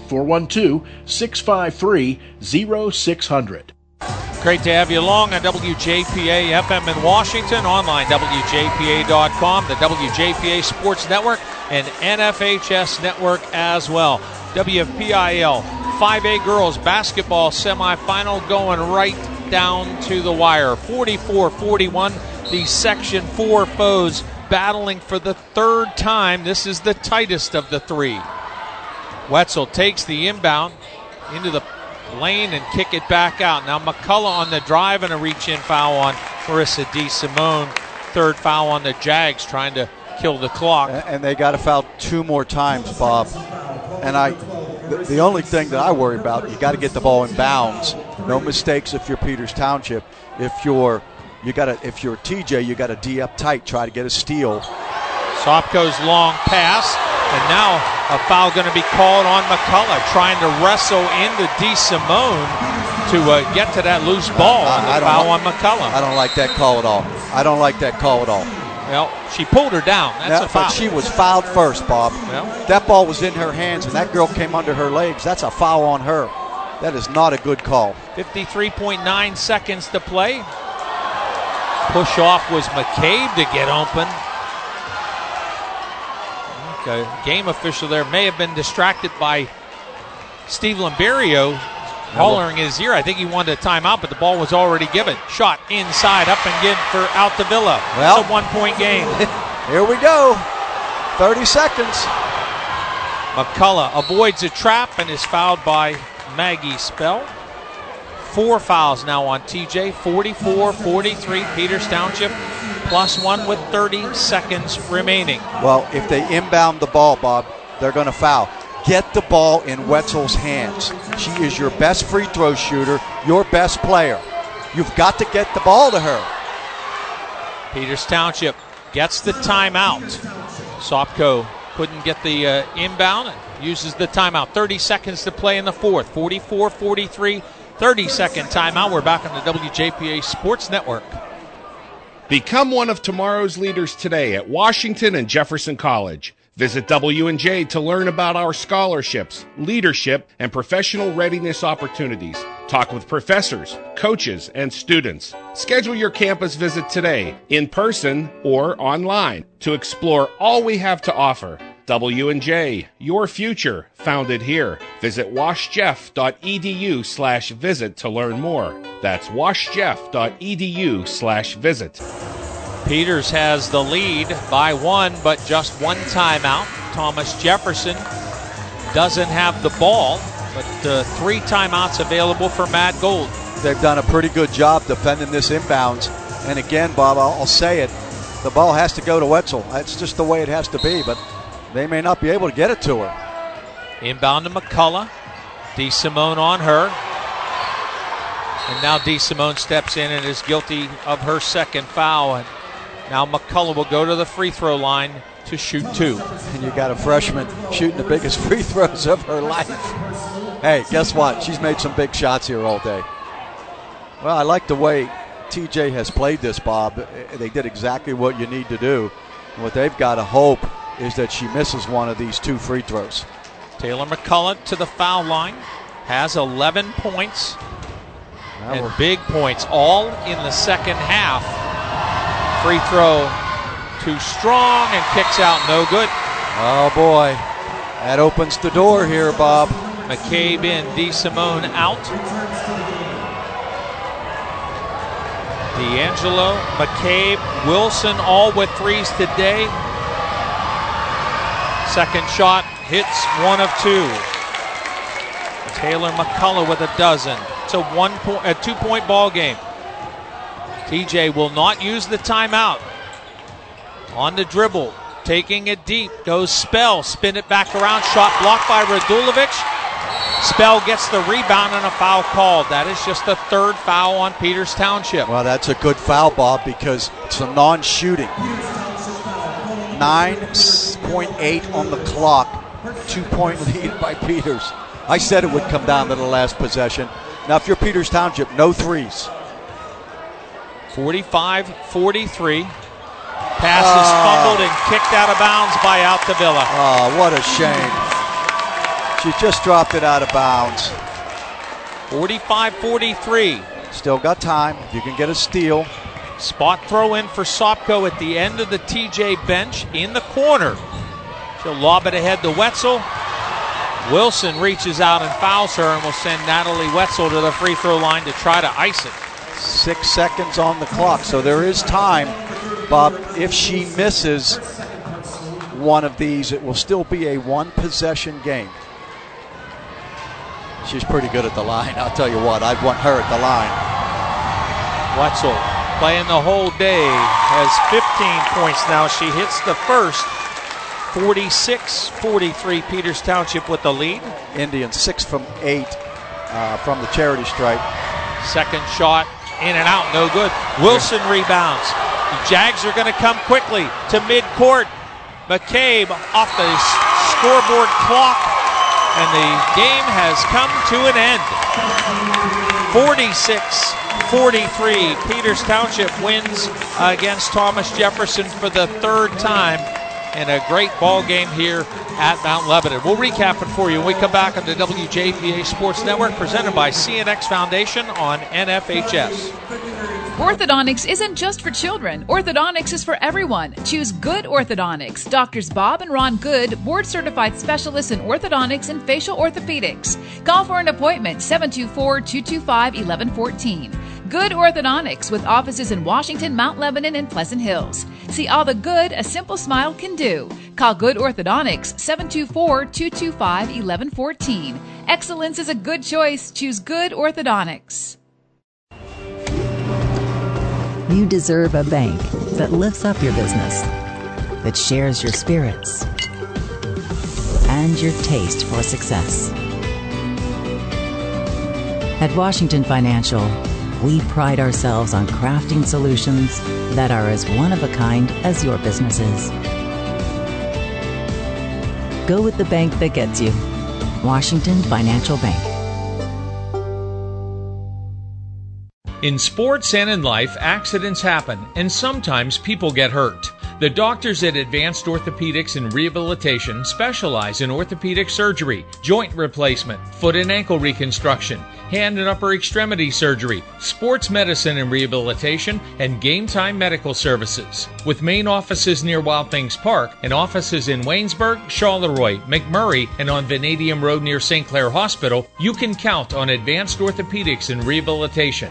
412-653-0600. Great to have you along on WJPA FM in Washington, online WJPA.com, the WJPA Sports Network, and NFHS Network as well. WPIL 5A Girls Basketball Semifinal going right down to the wire. 44-41, the Section 4 foes battling for the third time. This is the tightest of the 3. Wetzel takes the inbound into the lane and kick it back out. Now McCullough on the drive and a reach-in foul on Marissa DeSimone. Third foul on the Jags, trying to kill the clock. And they got to foul 2 more times, Bob. And the only thing that I worry about, you got to get the ball in bounds. No mistakes if you're Peters Township. If you're TJ, you got to D up tight, try to get a steal. Sopko's long pass. And now a foul going to be called on McCullough, trying to wrestle into DeSimone to get to that loose ball. Foul on McCullough. I don't like that call at all. Well, she pulled her down. That's a foul. But she was fouled first, Bob. Well, that ball was in her hands, and that girl came under her legs. That's a foul on her. That is not a good call. 53.9 seconds to play. Push off was McCabe to get open. A game official there may have been distracted by Steve Lamberio hollering in his ear. I think he wanted a timeout, but the ball was already given. Shot inside, up and good for Altavilla. Well, it's a 1-point game. Here we go. 30 seconds. McCullough avoids a trap and is fouled by Maggie Spell. 4 fouls now on TJ. 44-43, Peters Township +1 with 30 seconds remaining. Well, if they inbound the ball, Bob, they're going to foul. Get the ball in Wetzel's hands. She is your best free throw shooter, your best player. You've got to get the ball to her. Peters Township gets the timeout. Sopko couldn't get the inbound and uses the timeout. 30 seconds to play in the fourth. 44-43, 30-second timeout. We're back on the WJPA Sports Network. Become one of tomorrow's leaders today at Washington and Jefferson College. Visit W&J to learn about our scholarships, leadership, and professional readiness opportunities. Talk with professors, coaches, and students. Schedule your campus visit today, in person or online, to explore all we have to offer. W&J, your future, founded here. Visit washjeff.edu/visit to learn more. That's washjeff.edu/visit. Peters has the lead by 1, but just 1 timeout. Thomas Jefferson doesn't have the ball, but 3 timeouts available for Matt Gold. They've done a pretty good job defending this inbounds. And again, Bob, I'll say it, the ball has to go to Wetzel. That's just the way it has to be, but they may not be able to get it to her. Inbound to McCullough. DeSimone on her. And now DeSimone steps in and is guilty of her second foul. And now McCullough will go to the free throw line to shoot 2. And you got a freshman shooting the biggest free throws of her life. Hey, guess what? She's made some big shots here all day. Well, I like the way TJ has played this, Bob. They did exactly what you need to do. And what they've got to hope is that she misses one of these 2 free throws. Taylor McCullough to the foul line. Has 11 points. And big points all in the second half. Free throw too strong and kicks out, no good. Oh boy, that opens the door here, Bob. McCabe in, DeSimone out. D'Angelo, McCabe, Wilson all with threes today. Second shot hits 1 of 2. Taylor McCullough with a dozen. It's a 2-point ball game. TJ will not use the timeout. On the dribble, taking it deep, goes Spell, spin it back around, shot blocked by Radulovic. Spell gets the rebound and a foul called. That is just the 3rd foul on Peters Township. Well, that's a good foul, Bob, because it's a non-shooting. 9.8 on the clock, 2-point lead by Peters. I said it would come down to the last possession. Now, if you're Peters Township, no threes. 45-43. Pass is fumbled and kicked out of bounds by Altavilla. Oh, what a shame. She just dropped it out of bounds. 45-43. Still got time. You can get a steal. Spot throw in for Sopko at the end of the TJ bench in the corner. She'll lob it ahead to Wetzel. Wilson reaches out and fouls her and will send Natalie Wetzel to the free throw line to try to ice it. 6 seconds on the clock, so there is time. Bob, if she misses one of these, it will still be a 1-possession game. She's pretty good at the line. I'll tell you what, I'd want her at the line. Wetzel playing the whole day, has 15 points now. She hits the first. 46-43, Peters Township with the lead. Indians 6 from 8 from the charity stripe. Second shot, in and out, no good. Wilson rebounds. The Jags are going to come quickly to midcourt. McCabe off the scoreboard clock, and the game has come to an end. 46-43, Peters Township wins against Thomas Jefferson for the 3rd time. And a great ball game here at Mount Lebanon. We'll recap it for you when we come back on the WJPA Sports Network, presented by CNX Foundation on NFHS. Orthodontics isn't just for children. Orthodontics is for everyone. Choose Good Orthodontics. Doctors Bob and Ron Good, board-certified specialists in orthodontics and facial orthopedics. Call for an appointment, 724-225-1114. Good Orthodontics, with offices in Washington, Mount Lebanon, and Pleasant Hills. See all the good a simple smile can do. Call Good Orthodontics, 724-225-1114. Excellence is a good choice. Choose Good Orthodontics. You deserve a bank that lifts up your business, that shares your spirits and your taste for success. At Washington Financial, We pride ourselves on crafting solutions that are as one of a kind as your business is. Go with the bank that gets you. Washington Financial Bank. In sports and in life, accidents happen, and sometimes people get hurt. The doctors at Advanced Orthopedics and Rehabilitation specialize in orthopedic surgery, joint replacement, foot and ankle reconstruction, hand and upper extremity surgery, sports medicine and rehabilitation, and game time medical services. With main offices near Wild Things Park and offices in Waynesburg, Charleroi, McMurray, and on Vanadium Road near St. Clair Hospital, you can count on Advanced Orthopedics and Rehabilitation.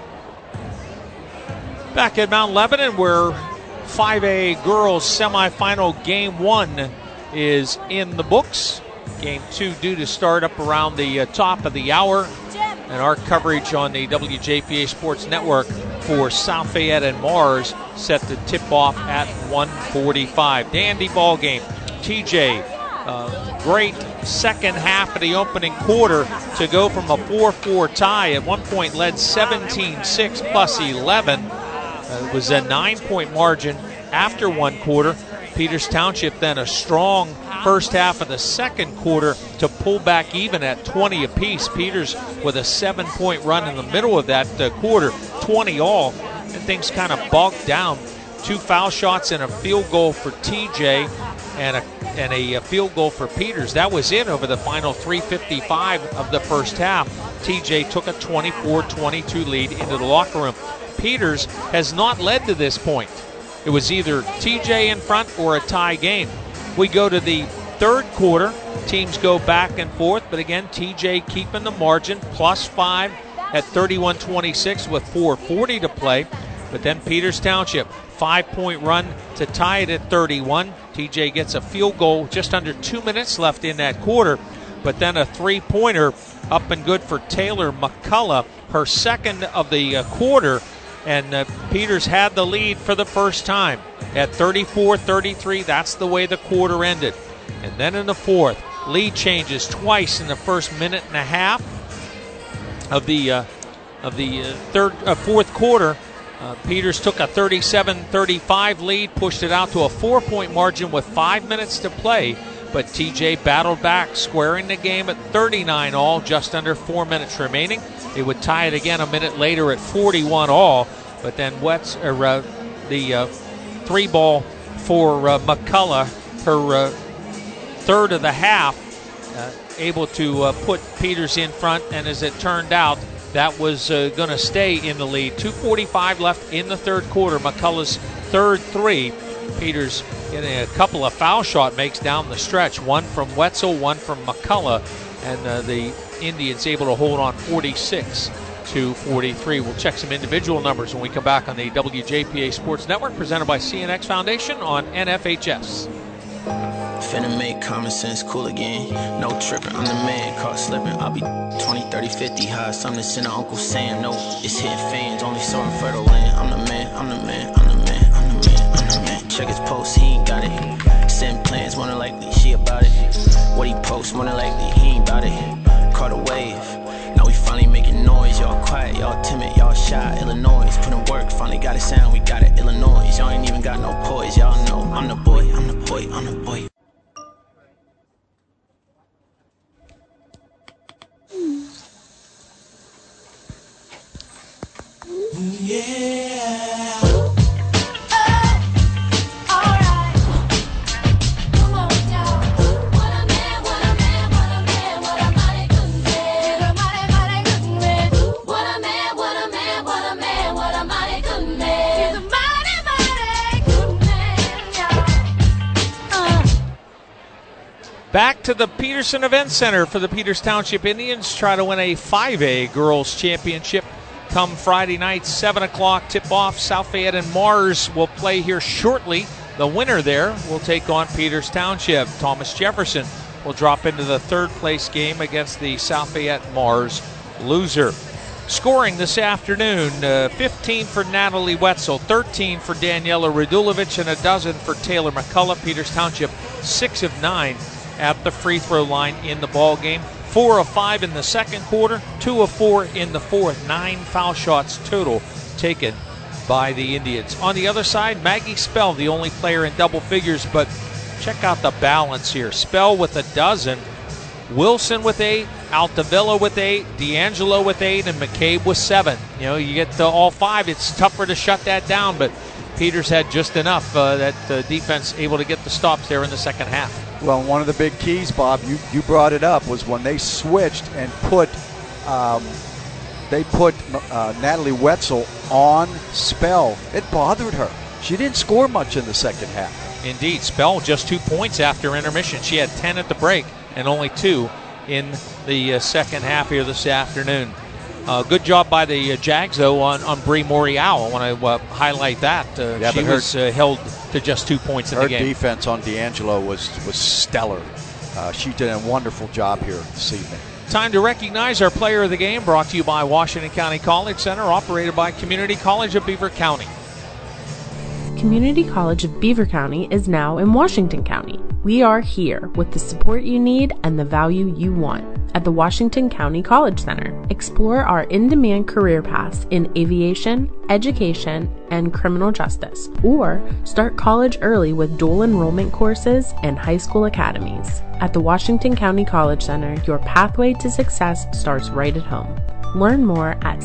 Back at Mount Lebanon, where 5A girls semifinal game 1 is in the books. Game 2 due to start up around the top of the hour. And our coverage on the WJPA Sports Network for South Fayette and Mars set to tip off at 1:45. Dandy ball game. TJ, great second half of the opening quarter to go from a 4-4 tie. At one point led 17-6 plus 11. It was a 9-point margin after one quarter. Peters Township then a strong first half of the second quarter to pull back even at 20 apiece. Peters with a 7-point run in the middle of that quarter, 20 all, and things kind of bogged down. 2 foul shots and a field goal for TJ and a field goal for Peters. That was it over the final 3:55 of the first half. TJ took a 24-22 lead into the locker room. Peters has not led to this point. It was either TJ in front or a tie game. We go to the third quarter. Teams go back and forth, but again, TJ keeping the margin, +5 at 31-26 with 4:40 to play. But then Peters Township, 5-point run to tie it at 31. TJ gets a field goal, just under 2 minutes left in that quarter. But then a 3-pointer up and good for Taylor McCullough, her second of the quarter. And Peters had the lead for the first time at 34-33. That's the way the quarter ended. And then in the fourth, lead changes twice in the first minute and a half of the fourth quarter. Peters took a 37-35 lead, pushed it out to a 4-point margin with 5 minutes to play. But TJ battled back, squaring the game at 39 all, just under 4 minutes remaining. They would tie it again a minute later at 41 all, but then the 3-ball for McCullough, her third of the half, able to put Peters in front, and as it turned out, that was going to stay in the lead. 2:45 left in the third quarter. McCullough's third 3. Peters getting a couple of foul shot makes down the stretch, one from Wetzel, one from McCullough, and the Indians able to hold on 46-43. We'll check some individual numbers when we come back on the WJPA Sports Network, presented by CNX Foundation on NFHS. Finna make common sense cool again. No tripping, I'm the man, caught slipping. I'll be 20, 30, 50 high. Something to send to Uncle Sam. No, it's hitting fans, only sowing fertile land. I'm the man, I'm the man, I'm the man, I'm the man, I'm the man. Check his post, he ain't got it. Send plans, more than likely, she about it. What he posts, more than likely, he ain't about it. Caught a wave, now we finally making noise. Y'all quiet, y'all timid, y'all shy. Illinois, put in work, finally got it sound, we got it. Illinois, y'all ain't even got no poise. Y'all know, I'm the boy, I'm the boy, I'm the boy. Yeah. Back to the Peterson Event Center for the Peters Township Indians. Try to win a 5A girls championship come Friday night, 7 o'clock tip-off. South Fayette and Mars will play here shortly. The winner there will take on Peters Township. Thomas Jefferson will drop into the third-place game against the South Fayette Mars loser. Scoring this afternoon, 15 for Natalie Wetzel, 13 for Daniela Radulovic, and a dozen for Taylor McCullough. Peters Township 6 of 9 at the free throw line in the ball game. 4 of 5 in the second quarter, 2 of 4 in the fourth. 9 foul shots total taken by the Indians. On the other side, Maggie Spell, the only player in double figures, but check out the balance here. Spell with 12, Wilson with 8, Altavilla with 8, D'Angelo with 8, and McCabe with 7. You know, you get all 5, it's tougher to shut that down, but Peters had just enough that the defense able to get the stops there in the second half. Well, one of the big keys, Bob, you brought it up, was when they switched and put Natalie Wetzel on Spell. It bothered her. She didn't score much in the second half. Indeed, Spell just 2 points after intermission. She had 10 at the break and only 2 in the second half here this afternoon. Good job by the Jags, though, on Bree Morial. I want to highlight that. She was held to just 2 points in the game. Her defense on D'Angelo was stellar. She did a wonderful job here this evening. Time to recognize our player of the game, brought to you by Washington County College Center, operated by Community College of Beaver County. Community College of Beaver County is now in Washington County. We are here with the support you need and the value you want. At the Washington County College Center, explore our in-demand career paths in aviation, education, and criminal justice, or start college early with dual enrollment courses and high school academies. At the Washington County College Center, your pathway to success starts right at home. Learn more at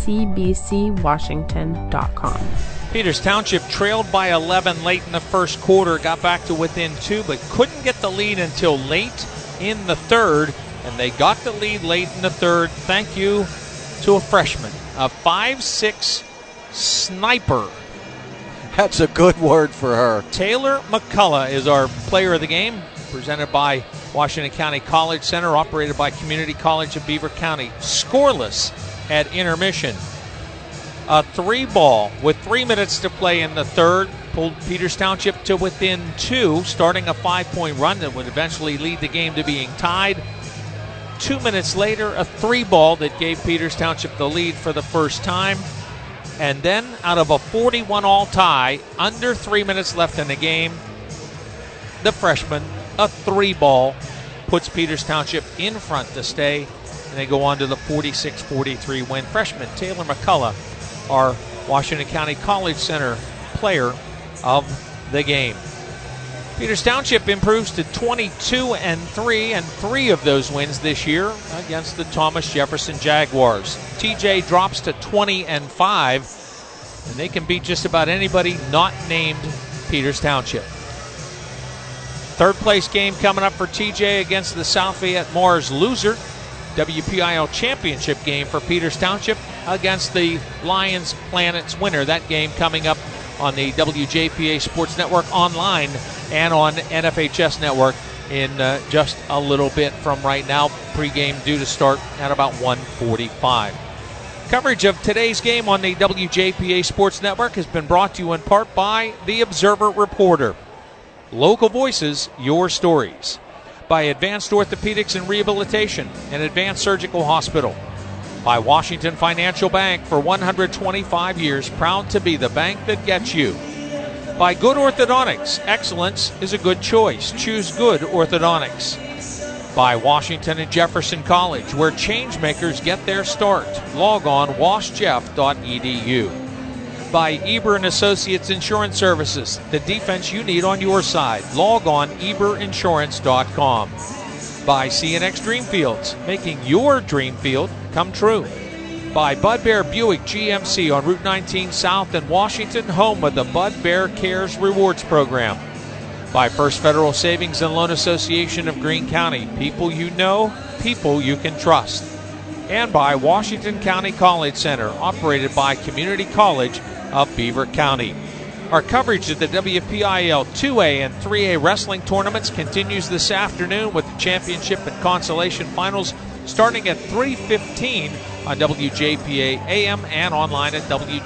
ccbcwashington.com. Peters Township trailed by 11 late in the first quarter, got back to within 2, but couldn't get the lead until late in the third, and they got the lead late in the third. Thank you to a freshman, a 5'6" sniper. That's a good word for her. Taylor McCullough is our player of the game, presented by Washington County College Center, operated by Community College of Beaver County. Scoreless at intermission. A 3-ball with 3 minutes to play in the third pulled Peters Township to within 2, starting a 5-point run that would eventually lead the game to being tied. 2 minutes later, a 3-ball that gave Peters Township the lead for the first time. And then, out of a 41-all tie, under 3 minutes left in the game, the freshman, a 3-ball, puts Peters Township in front to stay, and they go on to the 46-43 win. Freshman Taylor McCullough, our Washington County College Center player of the game. Peters Township improves to 22-3, and 3 of those wins this year against the Thomas Jefferson Jaguars. TJ drops to 20-5, and they can beat just about anybody not named Peters Township. Third place game coming up for TJ against the South Fayette Mars loser. WPIL championship game for Peters Township against the Lions Planets winner. That game coming up on the WJPA Sports Network online and on NFHS Network in just a little bit from right now. Pre-game due to start at about 1:45. Coverage of today's game on the WJPA Sports Network has been brought to you in part by the Observer Reporter. Local voices, your stories. By Advanced Orthopedics and Rehabilitation and Advanced Surgical Hospital. By Washington Financial Bank, for 125 years, proud to be the bank that gets you. By Good Orthodontics, excellence is a good choice. Choose Good Orthodontics. By Washington and Jefferson College, where change makers get their start. Log on washjeff.edu. By Eber & Associates Insurance Services, the defense you need on your side. Log on eberinsurance.com. By CNX Dreamfields, making your dream field come true. By Bud Bear Buick GMC on Route 19 South in Washington, home of the Bud Bear Cares Rewards Program. By First Federal Savings and Loan Association of Greene County, people you know, people you can trust. And by Washington County College Center, operated by Community College of Beaver County. Our coverage of the WPIL 2A and 3A wrestling tournaments continues this afternoon with the championship and consolation finals starting at 3:15 on WJPA AM and online at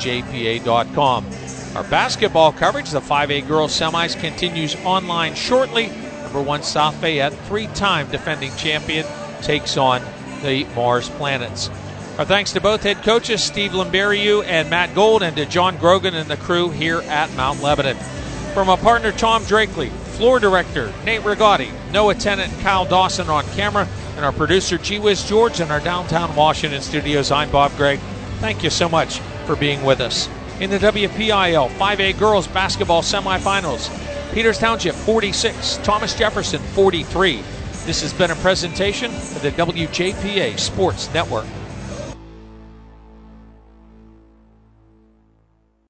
WJPA.com. Our basketball coverage, the 5A girls semis, continues online shortly. Number 1 South Fayette, 3-time defending champion, takes on the Mars Planets. Our thanks to both head coaches, Steve Lamberiou and Matt Gold, and to John Grogan and the crew here at Mount Lebanon. From our partner, Tom Drakely, Floor Director Nate Rigotti, Noah Tennant, Kyle Dawson on camera, and our producer G Wiz George in our downtown Washington studios. I'm Bob Gregg. Thank you so much for being with us. In the WPIL 5A girls basketball semifinals, Peters Township 46, Thomas Jefferson 43. This has been a presentation of the WJPA Sports Network.